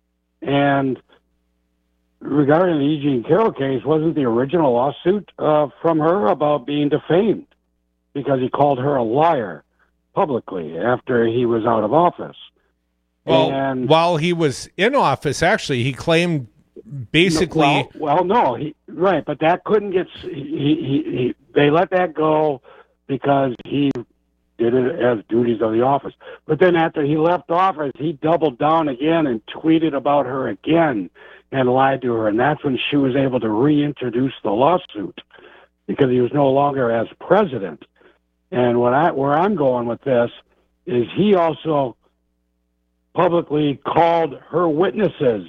and regarding the E. Jean Carroll case, wasn't the original lawsuit uh, from her about being defamed because he called her a liar publicly after he was out of office? Well, and, while he was in office, actually, he claimed basically. Well, well no, he, right, but that couldn't get. He, he, he, they let that go because he did it as duties of the office. But then after he left office, he doubled down again and tweeted about her again and lied to her, and that's when she was able to reintroduce the lawsuit because he was no longer as president. And what I, where I'm going with this is he also publicly called her witnesses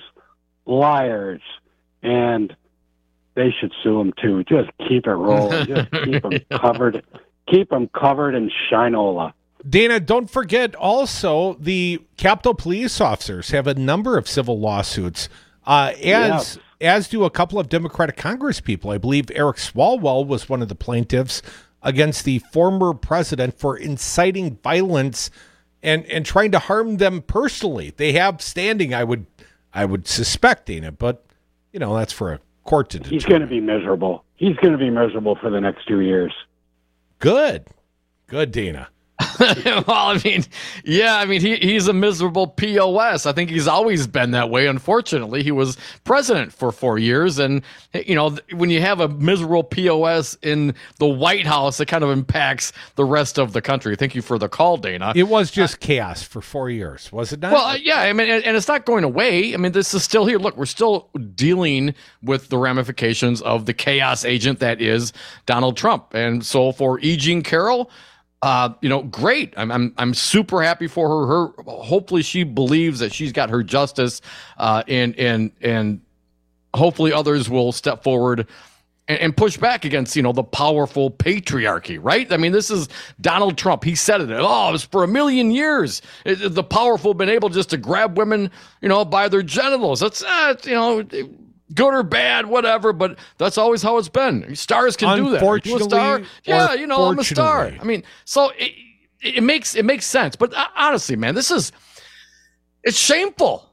liars, and they should sue him too. Just keep it rolling. Just keep them covered. Keep them covered in shinola. Dana, don't forget also the Capitol police officers have a number of civil lawsuits, uh, as yes. as do a couple of Democratic Congress people. I believe Eric Swalwell was one of the plaintiffs against the former president for inciting violence and, and trying to harm them personally. They have standing, I would I would suspect, Dana, but you know that's for a court to determine. He's going to be miserable. He's going to be miserable for the next two years. Good. Good, Dana. Well, I mean, yeah, I mean, he, he's a miserable P O S. I think he's always been that way. Unfortunately, he was president for four years. And, you know, when you have a miserable P O S in the White House, it kind of impacts the rest of the country. Thank you for the call, Dana. It was just uh, chaos for four years, was it not? Well, uh, yeah, I mean, and, and it's not going away. I mean, this is still here. Look, we're still dealing with the ramifications of the chaos agent that is Donald Trump. And so for E. Jean Carroll, Uh, you know, great. I'm, I'm, I'm super happy for her. Her, hopefully she believes that she's got her justice, uh, and, and, and hopefully others will step forward and, and push back against, you know, the powerful patriarchy, right? I mean, this is Donald Trump. He said it. Oh, it was for a million years. It, the powerful have been able just to grab women, you know, by their genitals. That's, uh, you know, good or bad, whatever, but that's always how it's been. Stars can do that. Are you a star? Yeah, you know, I'm a star. I mean, so it, it makes it makes sense. But honestly, man, this is it's shameful.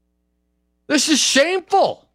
This is shameful.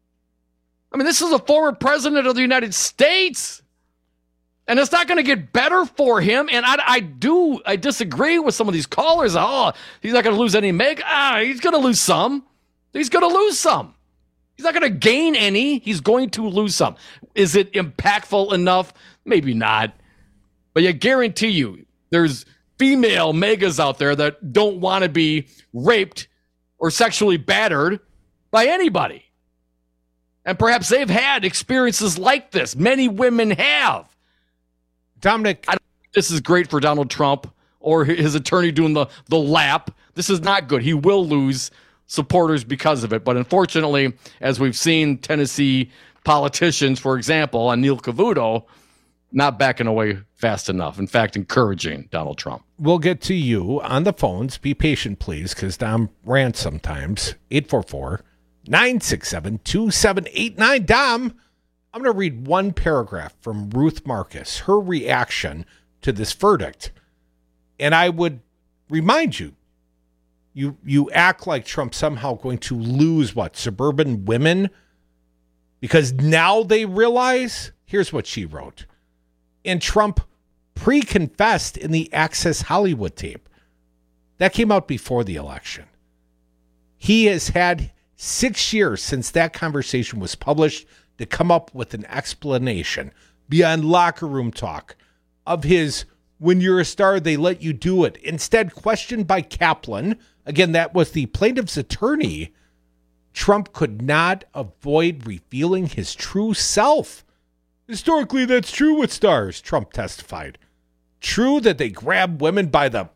I mean, this is a former president of the United States, and it's not going to get better for him. And I, I do I disagree with some of these callers. Oh, he's not going to lose any meg. Ah, he's going to lose some. He's going to lose some. He's not going to gain any. He's going to lose some. Is it impactful enough? Maybe not. But I guarantee you, there's female megas out there that don't want to be raped or sexually battered by anybody. And perhaps they've had experiences like this. Many women have. Dominic, I don't think this is great for Donald Trump or his attorney doing the, the lap. This is not good. He will lose supporters because of it. But unfortunately, as we've seen Tennessee politicians, for example, and Neil Cavuto, not backing away fast enough. In fact, encouraging Donald Trump. We'll get to you on the phones. Be patient, please, because Dom rants sometimes. eight four four, nine six seven, two seven eight nine. Dom, I'm going to read one paragraph from Ruth Marcus, her reaction to this verdict. And I would remind you, You you act like Trump's somehow going to lose, what, suburban women? Because now they realize, here's what she wrote. And Trump pre-confessed in the Access Hollywood tape. That came out before the election. He has had six years since that conversation was published to come up with an explanation beyond locker room talk of his, when you're a star, they let you do it. Instead, questioned by Kaplan, again, that was the plaintiff's attorney, Trump could not avoid revealing his true self. Historically, that's true with stars, Trump testified. True that they grab women by the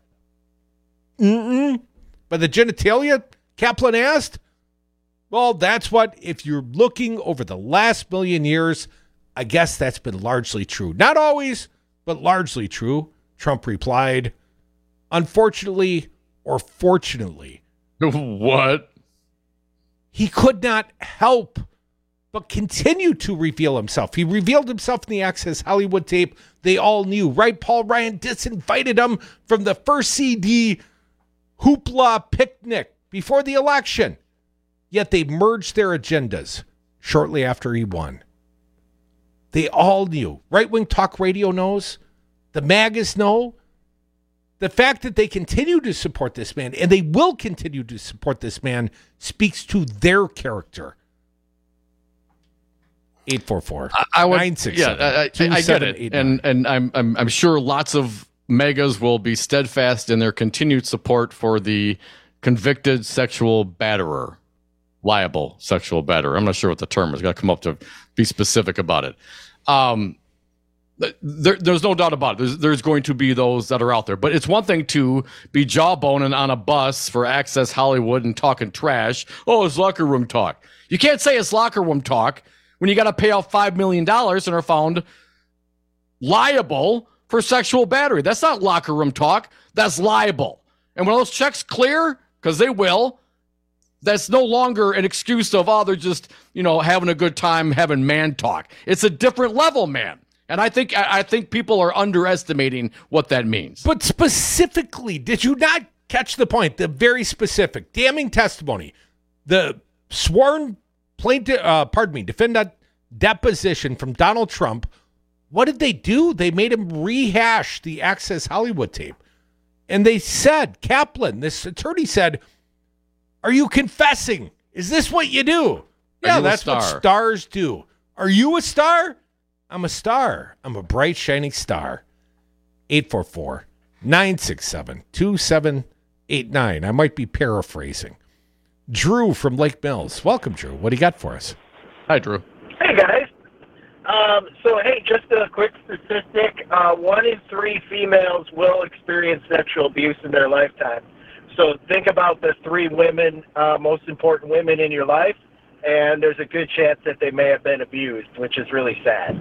mm-mm, by the genitalia, Kaplan asked. Well, that's what, if you're looking over the last million years, I guess that's been largely true. Not always, but largely true, Trump replied. Unfortunately, or fortunately. What? He could not help but continued to reveal himself. He revealed himself in the Access Hollywood tape. They all knew, right? Paul Ryan disinvited him from the first C D hoopla picnic before the election. Yet they merged their agendas shortly after he won. They all knew. Right-wing talk radio knows. The MAGAs know. The fact that they continue to support this man, and they will continue to support this man, speaks to their character. eight four four, nine six seven, yeah, I, I get it. And and I'm, I'm I'm sure lots of MAGAs will be steadfast in their continued support for the convicted sexual batterer, liable sexual batterer. I'm not sure what the term is. Got to come up to be specific about it. Um, there, there's no doubt about it. There's, there's going to be those that are out there. But it's one thing to be jawboning on a bus for Access Hollywood and talking trash. Oh, it's locker room talk. You can't say it's locker room talk when you got to pay out five million dollars and are found liable for sexual battery. That's not locker room talk. That's liable. And when those checks clear, because they will, that's no longer an excuse of, oh, they're just, you know, having a good time having man talk. It's a different level, man. And I think I think people are underestimating what that means. But specifically, did you not catch the point? The very specific, damning testimony. The sworn plaintiff, uh, pardon me, defendant deposition from Donald Trump. What did they do? They made him rehash the Access Hollywood tape. And they said, Kaplan, this attorney said, are you confessing? Is this what you do? Yeah, that's what stars do. Are you a star? I'm a star. I'm a bright, shining star. eight four four, nine six seven, two seven eight nine. I might be paraphrasing. Drew from Lake Mills. Welcome, Drew. What do you got for us? Hi, Drew. Hey, guys. Um, so, hey, just a quick statistic. Uh, one in three females will experience sexual abuse in their lifetime. So think about the three women, uh, most important women in your life, and there's a good chance that they may have been abused, which is really sad.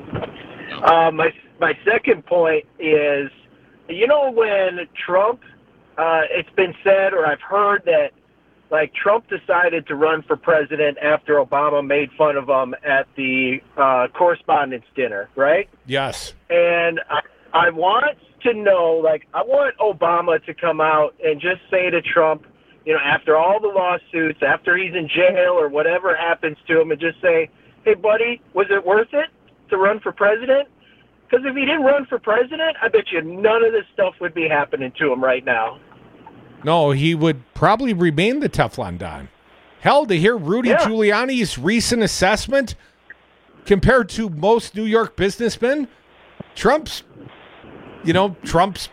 Uh, my my second point is, you know, when Trump, uh, it's been said, or I've heard that, like, Trump decided to run for president after Obama made fun of him at the uh, correspondence dinner, right? Yes. And I, I want to know, like, I want Obama to come out and just say to Trump, you know, after all the lawsuits, after he's in jail or whatever happens to him, and just say, hey, buddy, was it worth it to run for president? Because if he didn't run for president, I bet you none of this stuff would be happening to him right now. No, he would probably remain the Teflon Don. Hell, to hear Rudy yeah. Giuliani's recent assessment compared to most New York businessmen, Trump's, you know, Trump's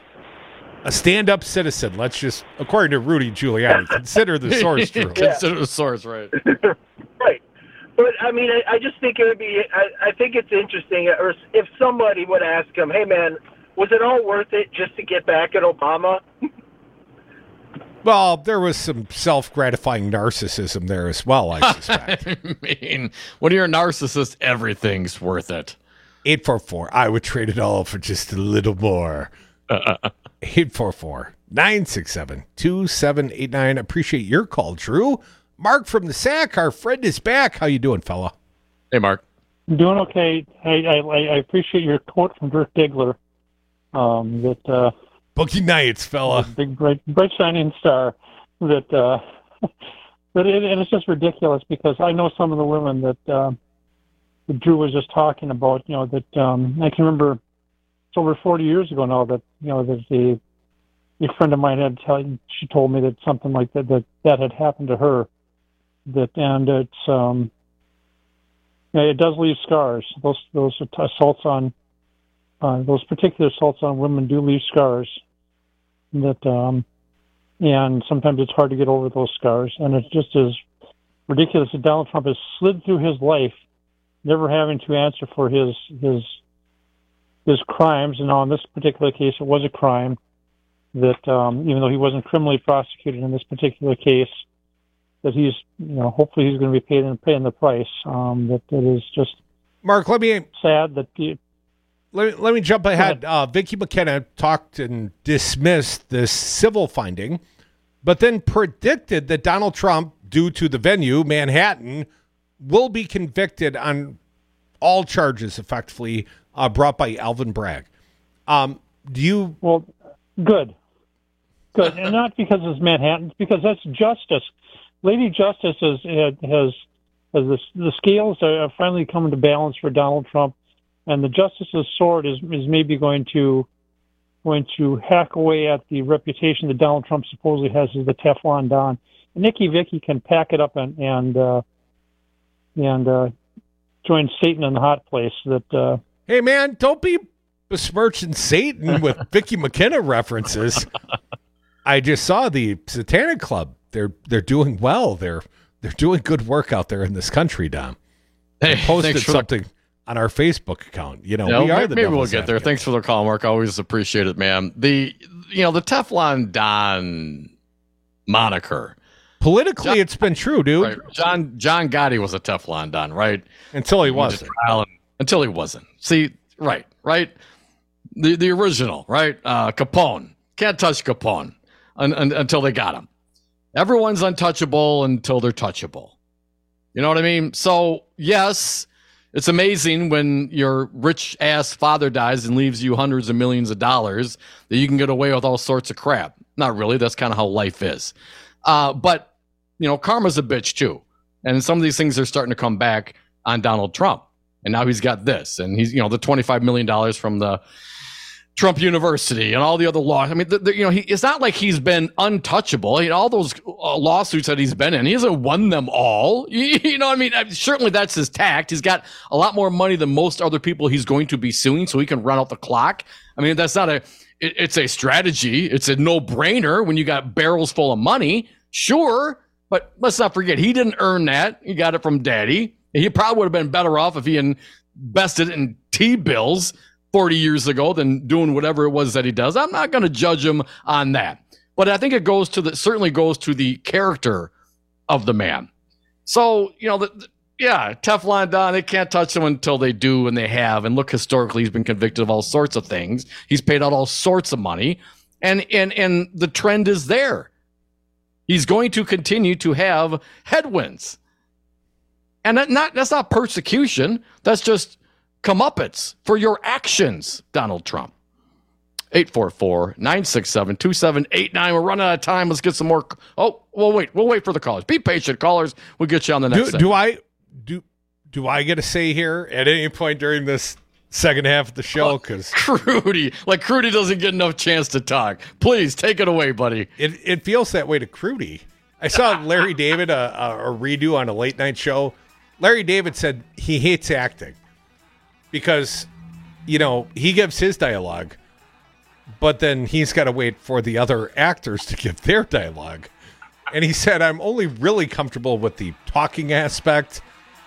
a stand-up citizen. Let's just, according to Rudy Giuliani, consider the source true. Yeah. Consider the source, right. Right. But, I mean, I, I just think it would be, I, I think it's interesting, or if somebody would ask him, hey, man, was it all worth it just to get back at Obama? Well, there was some self-gratifying narcissism there as well, I suspect. I mean, when you're a narcissist, everything's worth it. eight four four, I would trade it all for just a little more. eight four four, nine six seven, two seven eight nine. Appreciate your call, Drew. Mark from the Sac, our friend is back. How you doing, fella? Hey, Mark. I'm doing okay. I, I, I appreciate your quote from Dirk Diggler. Um, that uh, Bookie Nights, fella. Big, bright, bright, shining star. That, uh, but it, and it's just ridiculous because I know some of the women that, uh, that Drew was just talking about. You know that um, I can remember. It's over forty years ago now that, you know, that the a friend of mine had tell, she told me that something like that that that had happened to her. That and it's um, yeah, it does leave scars. Those those assaults on uh, those particular assaults on women do leave scars. That um, and sometimes it's hard to get over those scars. And it's just as ridiculous that Donald Trump has slid through his life, never having to answer for his his. his crimes, and on this particular case, it was a crime that, um, even though he wasn't criminally prosecuted in this particular case, that he's, you know, hopefully he's going to be paid and paying the price. Um, that it is just Mark. Let me sad that he, let me let me jump ahead. Uh, Vicky McKenna talked and dismissed this civil finding, but then predicted that Donald Trump, due to the venue, Manhattan, will be convicted on all charges effectively uh, brought by Alvin Bragg. Um, do you... Well, good. Good. And not because it's Manhattan, because that's justice. Lady Justice has, has, has the, the scales are finally coming to balance for Donald Trump, and the justice's sword is, is maybe going to going to hack away at the reputation that Donald Trump supposedly has as the Teflon Don. And Nikki Vicky can pack it up and and uh, and uh, join Satan in the hot place. That uh, hey man, don't be besmirching Satan with Vicky McKenna references. I just saw the Satanic Club. They're they're doing well. They're they're doing good work out there in this country, Dom. They Hey, posted thanks for something on our Facebook account. You know, No, we are maybe, the maybe we'll devil's get there. advocate. Thanks for the call, Mark. I always appreciate it, man. The you know the Teflon Don moniker. Politically, John, it's been true, dude. Right. John John Gotti was a Teflon Don, right? Until he went to wasn't. trial and- until he wasn't. See, right, right. The the original, right? Uh, Capone can't touch Capone un, un, until they got him. Everyone's untouchable until they're touchable. You know what I mean? So yes, it's amazing when your rich ass father dies and leaves you hundreds of millions of dollars that you can get away with all sorts of crap. Not really. That's kind of how life is. Uh, but, you know, karma's a bitch too. And some of these things are starting to come back on Donald Trump. And now he's got this. And he's, you know, the twenty-five million dollars from the Trump University and all the other laws. I mean, the, the, you know, he, it's not like he's been untouchable. You know, all those uh, lawsuits that he's been in, he hasn't won them all. You, you know what I mean? I mean? Certainly that's his tact. He's got a lot more money than most other people he's going to be suing, so he can run out the clock. I mean, that's not a, it, it's a strategy. It's a no-brainer when you got barrels full of money. Sure, but let's not forget, he didn't earn that. He got it from daddy. He probably would have been better off if he invested in T-bills forty years ago than doing whatever it was that he does. I'm not going to judge him on that. But I think it goes to the, certainly goes to the character of the man. So, you know, the, the, yeah, Teflon Don, they can't touch him until they do, and they have. And look, historically, he's been convicted of all sorts of things. He's paid out all sorts of money. And, and, and the trend is there. He's going to continue to have headwinds. And that not, that's not persecution. That's just comeuppance for your actions, Donald Trump. eight four four, nine six seven, two seven eight nine. We're running out of time. Let's get some more. Oh, we'll wait. We'll wait for the callers. Be patient, callers. We'll get you on the next Do, segment. do I do do I get a say here at any point during this second half of the show? Because Crudy, like Crudy doesn't get enough chance to talk. Please take it away, buddy. It it feels that way to Crudy. I saw Larry David a, a, a redo on a late night show. Larry David said he hates acting because, you know, he gives his dialogue, but then he's got to wait for the other actors to give their dialogue. And he said, I'm only really comfortable with the talking aspect.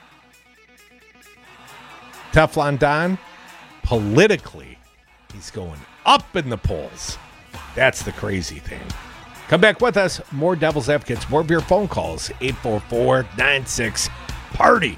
Teflon Don, politically, he's going up in the polls. That's the crazy thing. Come back with us. More Devil's Advocates, more of your phone calls. eight four four, nine six, party.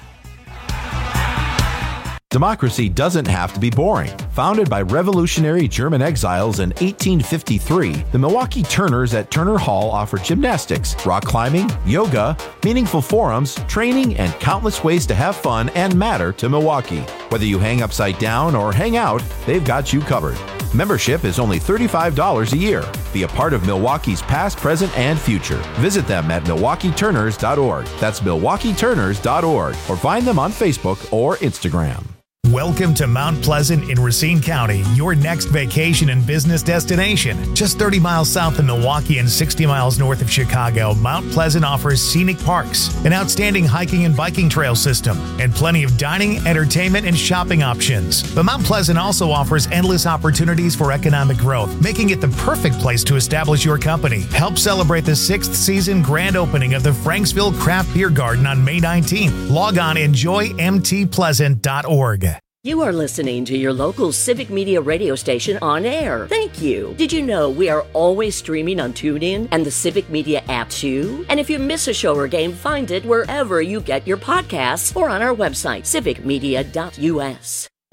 Democracy doesn't have to be boring. Founded by revolutionary German exiles in eighteen fifty-three, the Milwaukee Turners at Turner Hall offer gymnastics, rock climbing, yoga, meaningful forums, training, and countless ways to have fun and matter to Milwaukee. Whether you hang upside down or hang out, they've got you covered. Membership is only thirty-five dollars a year. Be a part of Milwaukee's past, present, and future. Visit them at milwaukee turners dot org. That's milwaukee turners dot org. Or find them on Facebook or Instagram. Welcome to Mount Pleasant in Racine County, your next vacation and business destination. Just thirty miles south of Milwaukee and sixty miles north of Chicago, Mount Pleasant offers scenic parks, an outstanding hiking and biking trail system, and plenty of dining, entertainment, and shopping options. But Mount Pleasant also offers endless opportunities for economic growth, making it the perfect place to establish your company. Help celebrate the sixth season grand opening of the Franksville Craft Beer Garden on May nineteenth. Log on enjoy m t pleasant dot org. You are listening to your local Civic Media radio station on air. Thank you. Did you know we are always streaming on TuneIn and the Civic Media app too? And if you miss a show or game, find it wherever you get your podcasts or on our website, civic media dot u s.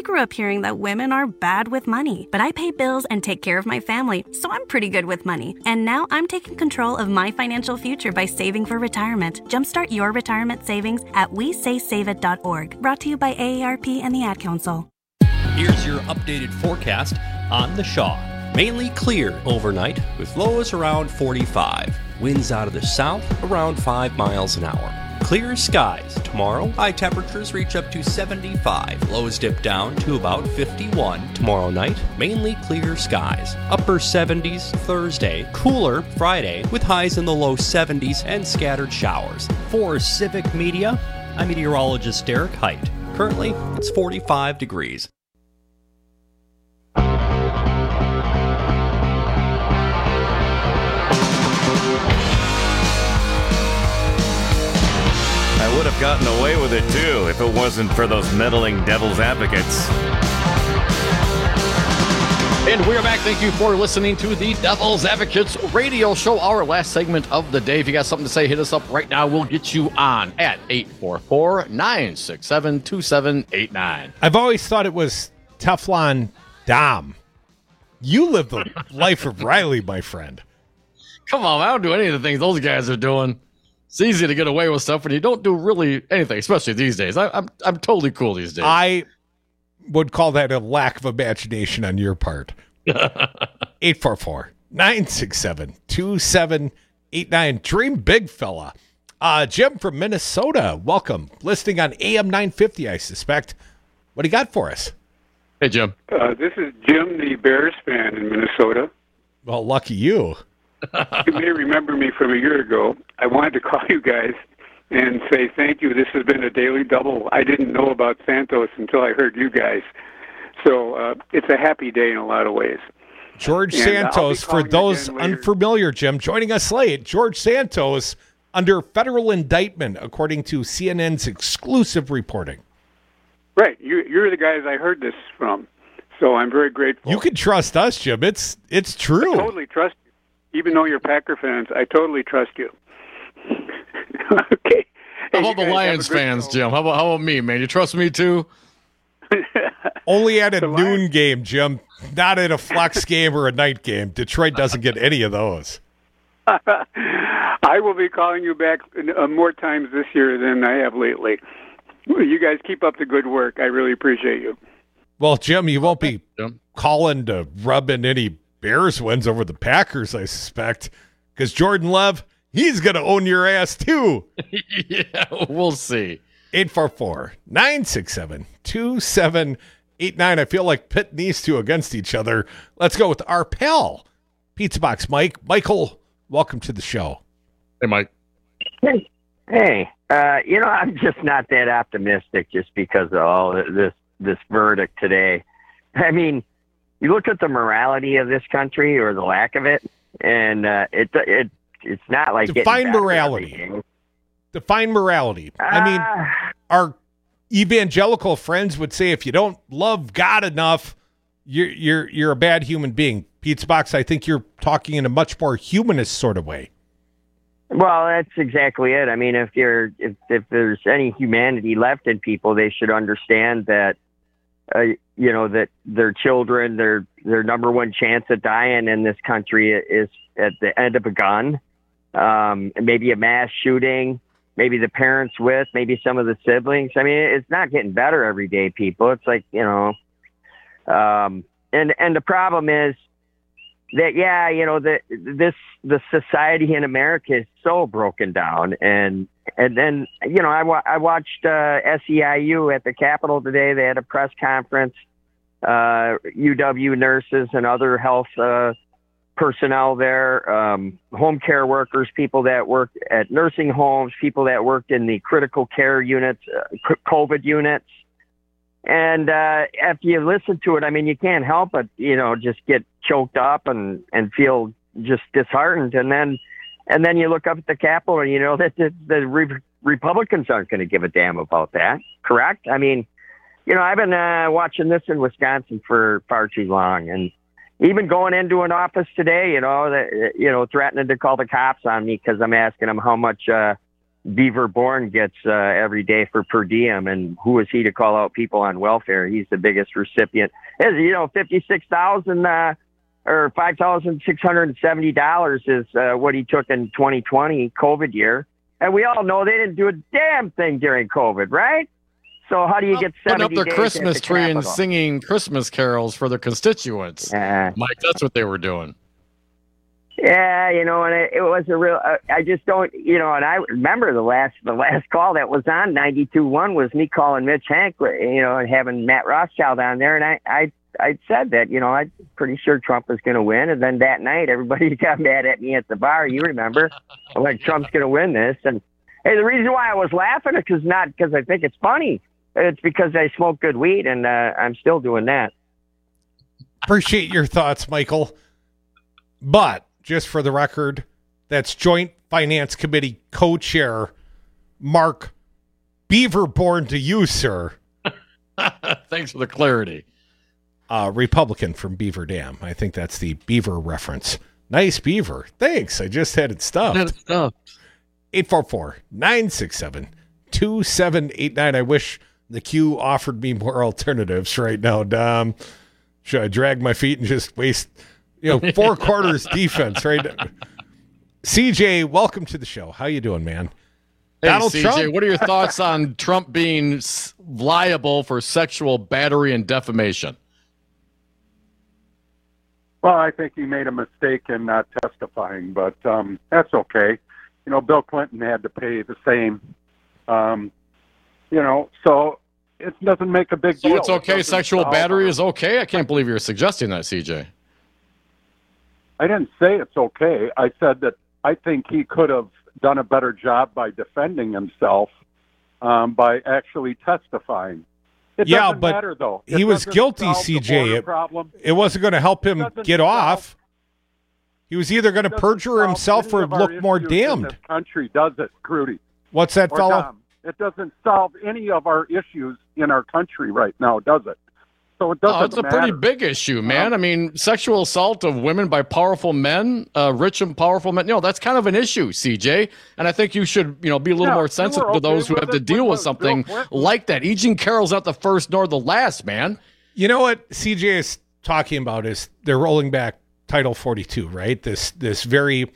grew up hearing that women are bad with money, but I pay bills and take care of my family, so I'm pretty good with money. And now I'm taking control of my financial future by saving for retirement. Jumpstart your retirement savings at we say save it dot org. Brought to you by A A R P and the Ad Council. Here's your updated forecast on the Shaw. Mainly clear overnight with lows around forty-five. Winds out of the south around five miles an hour. Clear skies tomorrow. High temperatures reach up to seventy-five. Lows dip down to about fifty-one. Tomorrow night, mainly clear skies. Upper seventies Thursday. Cooler Friday with highs in the low seventies and scattered showers. For Civic Media, I'm meteorologist Derek Height. Currently, it's forty-five degrees. I would have gotten away with it too if it wasn't for those meddling devil's advocates. And we're back. Thank you for listening to the Devil's Advocates radio show, our last segment of the day. If you got something to say, hit us up right now. We'll get you on at eight four four, nine six seven, two seven eight nine. I've always thought it was Teflon Dom. You live the life of Riley, my friend. Come on, I don't do any of the things those guys are doing. It's easy to get away with stuff when you don't do really anything, especially these days. I, I'm I'm totally cool these days. I would call that a lack of imagination on your part. eight four four, nine six seven, two seven eight nine. Dream big, fella. Uh, Jim from Minnesota, welcome. Listening on A M nine fifty, I suspect. What do you got for us? Hey, Jim. Uh, this is Jim, the Bears fan in Minnesota. Well, lucky you. You may remember me from a year ago. I wanted to call you guys and say thank you. This has been a daily double. I didn't know about Santos until I heard you guys. So uh, it's a happy day in a lot of ways. George And Santos, for those unfamiliar, Jim, joining us late. George Santos under federal indictment, according to C N N's exclusive reporting. Right. You, you're the guys I heard this from. So I'm very grateful. You can trust us, Jim. It's it's true. I totally trust you. Even though you're Packer fans, I totally trust you. Okay. How about the Lions fans, show. Jim? How about, how about me, man? You trust me too? Only at a noon Lions. game, Jim. Not at a flex game or a night game. Detroit doesn't get any of those. I will be calling you back uh, more times this year than I have lately. You guys keep up the good work. I really appreciate you. Well, Jim, you won't be Jim. calling to rub in any Bears wins over the Packers, I suspect, because Jordan Love, he's going to own your ass too. Yeah, we'll see. eight four four, nine six seven, two seven eight nine. I feel like pitting these two against each other. Let's go with our pal, Pizza Box Mike. Michael, welcome to the show. Hey, Mike. Hey, hey. Uh, you know, I'm just not that optimistic just because of all this this verdict today. I mean, you look at the morality of this country or the lack of it, and uh, it it it's not like define morality. Define morality. Uh, I mean, our evangelical friends would say if you don't love God enough, you're you're you're a bad human being. Pizza Box, I think you're talking in a much more humanist sort of way. Well, that's exactly it. I mean, if you're if if there's any humanity left in people, they should understand that. Uh, you know, that their children, their their number one chance of dying in this country is at the end of a gun, um, maybe a mass shooting, maybe the parents with, maybe some of the siblings. I mean, it's not getting better every day, people. It's like, you know, um, and and the problem is that, yeah, you know, the, this the society in America is so broken down. And and then, you know, I, wa- I watched uh, S E I U at the Capitol today. They had a press conference. Uh, U W nurses and other health uh, personnel there, um, home care workers, people that work at nursing homes, people that worked in the critical care units, uh, COVID units. And uh, after you listen to it, I mean, you can't help but, you know, just get choked up and, and feel just disheartened. And then and then you look up at the Capitol and you know that the, the re- Republicans aren't going to give a damn about that. Correct? I mean, you know, I've been uh, watching this in Wisconsin for far too long. And even going into an office today, you know, that, you know, threatening to call the cops on me because I'm asking them how much uh, Beaver Bourne gets uh, every day for per diem, and who is he to call out people on welfare? He's the biggest recipient. Is you know fifty-six thousand uh, or five thousand six hundred seventy dollars is uh, what he took in twenty twenty COVID year, and we all know they didn't do a damn thing during COVID, right? So how do you get Putting seventy up their days Christmas at the tree and Capitol? singing Christmas carols for their constituents. Yeah. Mike, that's what they were doing. Yeah, you know, and it, it was a real. Uh, I just don't, you know, and I remember the last the last call that was on ninety-two one was me calling Mitch Hank, you know, and having Matt Rothschild on there, and I I I said that, you know, I'm pretty sure Trump was going to win, and then that night everybody got mad at me at the bar. You remember, I'm like, Trump's going to win this, and hey, the reason why I was laughing is because not because I think it's funny. It's because I smoke good weed, and uh, I'm still doing that. Appreciate your thoughts, Michael. But just for the record, that's Joint Finance Committee co-chair Mark Beaverborn to you, sir. Thanks for the clarity. Uh, Republican from Beaver Dam. I think that's the beaver reference. Nice beaver. Thanks. I just had it stuffed. Had it stuffed. eight four four, nine six seven, two seven eight nine. I wish the Q offered me more alternatives right now, Dom. Should I drag my feet and just waste, you know, four quarters defense, right? C J, welcome to the show. How you doing, man? Hey, Donald C J, Trump? what are your thoughts on Trump being s- liable for sexual battery and defamation? Well, I think he made a mistake in not testifying, but um, that's okay. You know, Bill Clinton had to pay the same. Um, you know, so it doesn't make a big So deal. it's okay, It doesn't sexual solve battery our- is okay? I can't believe you're suggesting that, C J. I didn't say it's okay. I said that I think he could have done a better job by defending himself um, by actually testifying. It Yeah, doesn't but matter, though. he It was doesn't guilty, solve the C J. border It, problem. it wasn't going to help him doesn't get solve- off. He was either going to perjure solve himself any or of our look more issues in damned. This country does it, Crudy. What's that, Or fellow? Dom. It doesn't solve any of our issues in our country right now, does it? So it doesn't Oh, it's a matter. pretty big issue, man. I mean, sexual assault of women by powerful men, uh, rich and powerful men. You know, that's kind of an issue, C J. And I think you should, you know, be a little Yeah, more you sensitive were to those okay who with have to it deal when with Bill something Clinton- like that. E. Jean Carroll's not the first nor the last, man. You know what C J is talking about is they're rolling back Title forty-two, right? This this very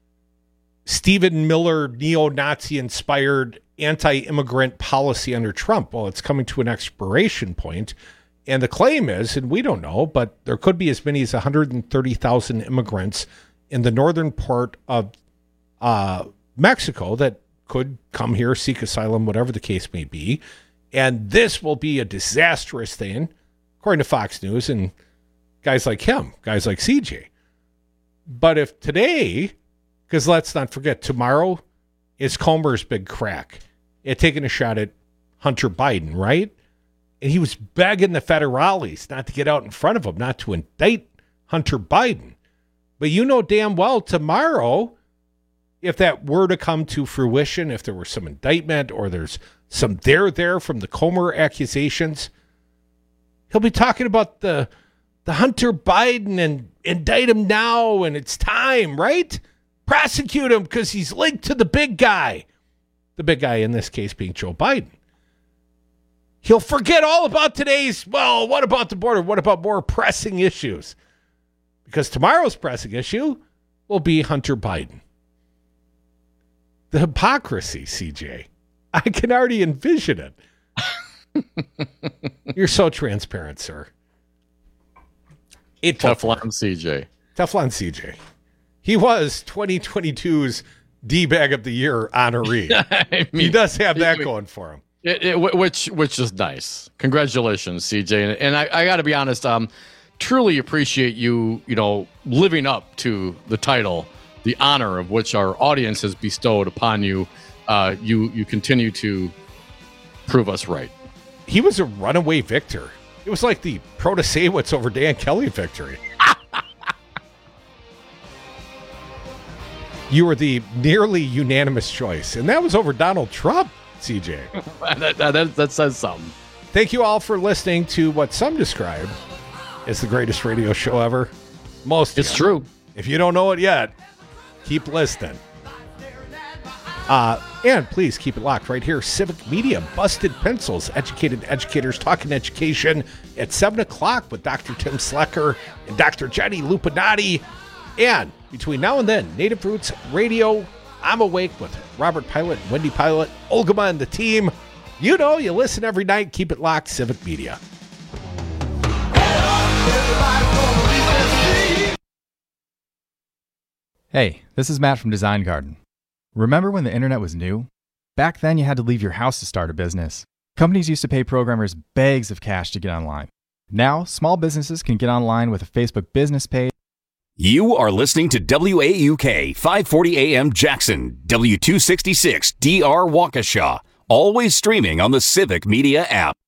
Stephen Miller neo-Nazi inspired anti-immigrant policy under Trump. Well, it's coming to an expiration point, and the claim is, and we don't know, but there could be as many as one hundred thirty thousand immigrants in the northern part of uh, Mexico that could come here, seek asylum, whatever the case may be. And this will be a disastrous thing, according to Fox News and guys like him, guys like C J. But if today, because let's not forget, tomorrow is Comer's big crack. It taking a shot at Hunter Biden, right? And he was begging the federales not to get out in front of him, not to indict Hunter Biden. But you know damn well tomorrow, if that were to come to fruition, if there were some indictment or there's some there there from the Comer accusations, he'll be talking about the the Hunter Biden and indict him now and it's time, right? Prosecute him because he's linked to the big guy. The big guy in this case being Joe Biden. He'll forget all about today's, well, what about the border? What about more pressing issues? Because tomorrow's pressing issue will be Hunter Biden. The hypocrisy, C J. I can already envision it. You're so transparent, sir. Teflon C J. Teflon C J. He was twenty twenty-two's D-Bag of the Year honoree. I mean, he does have that going for him. It, it, which which is nice. Congratulations, C J. And, and I, I got to be honest, um, truly appreciate you, you know, living up to the title, the honor of which our audience has bestowed upon you. Uh, you you continue to prove us right. He was a runaway victor. It was like the Protasewicz over Dan Kelly victory. You were the nearly unanimous choice, and that was over Donald Trump, C J. that, that, that says something. Thank you all for listening to what some describe as the greatest radio show ever. Most It's yet. true. If you don't know it yet, keep listening. Uh, and please keep it locked right here. Civic Media, Busted Pencils, educated educators talking education at seven o'clock with Doctor Tim Slecker and Doctor Jenny Lupinati. And between now and then, Native Roots Radio, I'm Awake with Robert Pilot and Wendy Pilot, Olgama and the team. You know, you listen every night. Keep it locked, Civic Media. Hey, this is Matt from Design Garden. Remember when the internet was new? Back then, you had to leave your house to start a business. Companies used to pay programmers bags of cash to get online. Now, small businesses can get online with a Facebook business page. You are listening to W A U K five forty A M Jackson, W two sixty-six D R Waukesha, always streaming on the Civic Media app.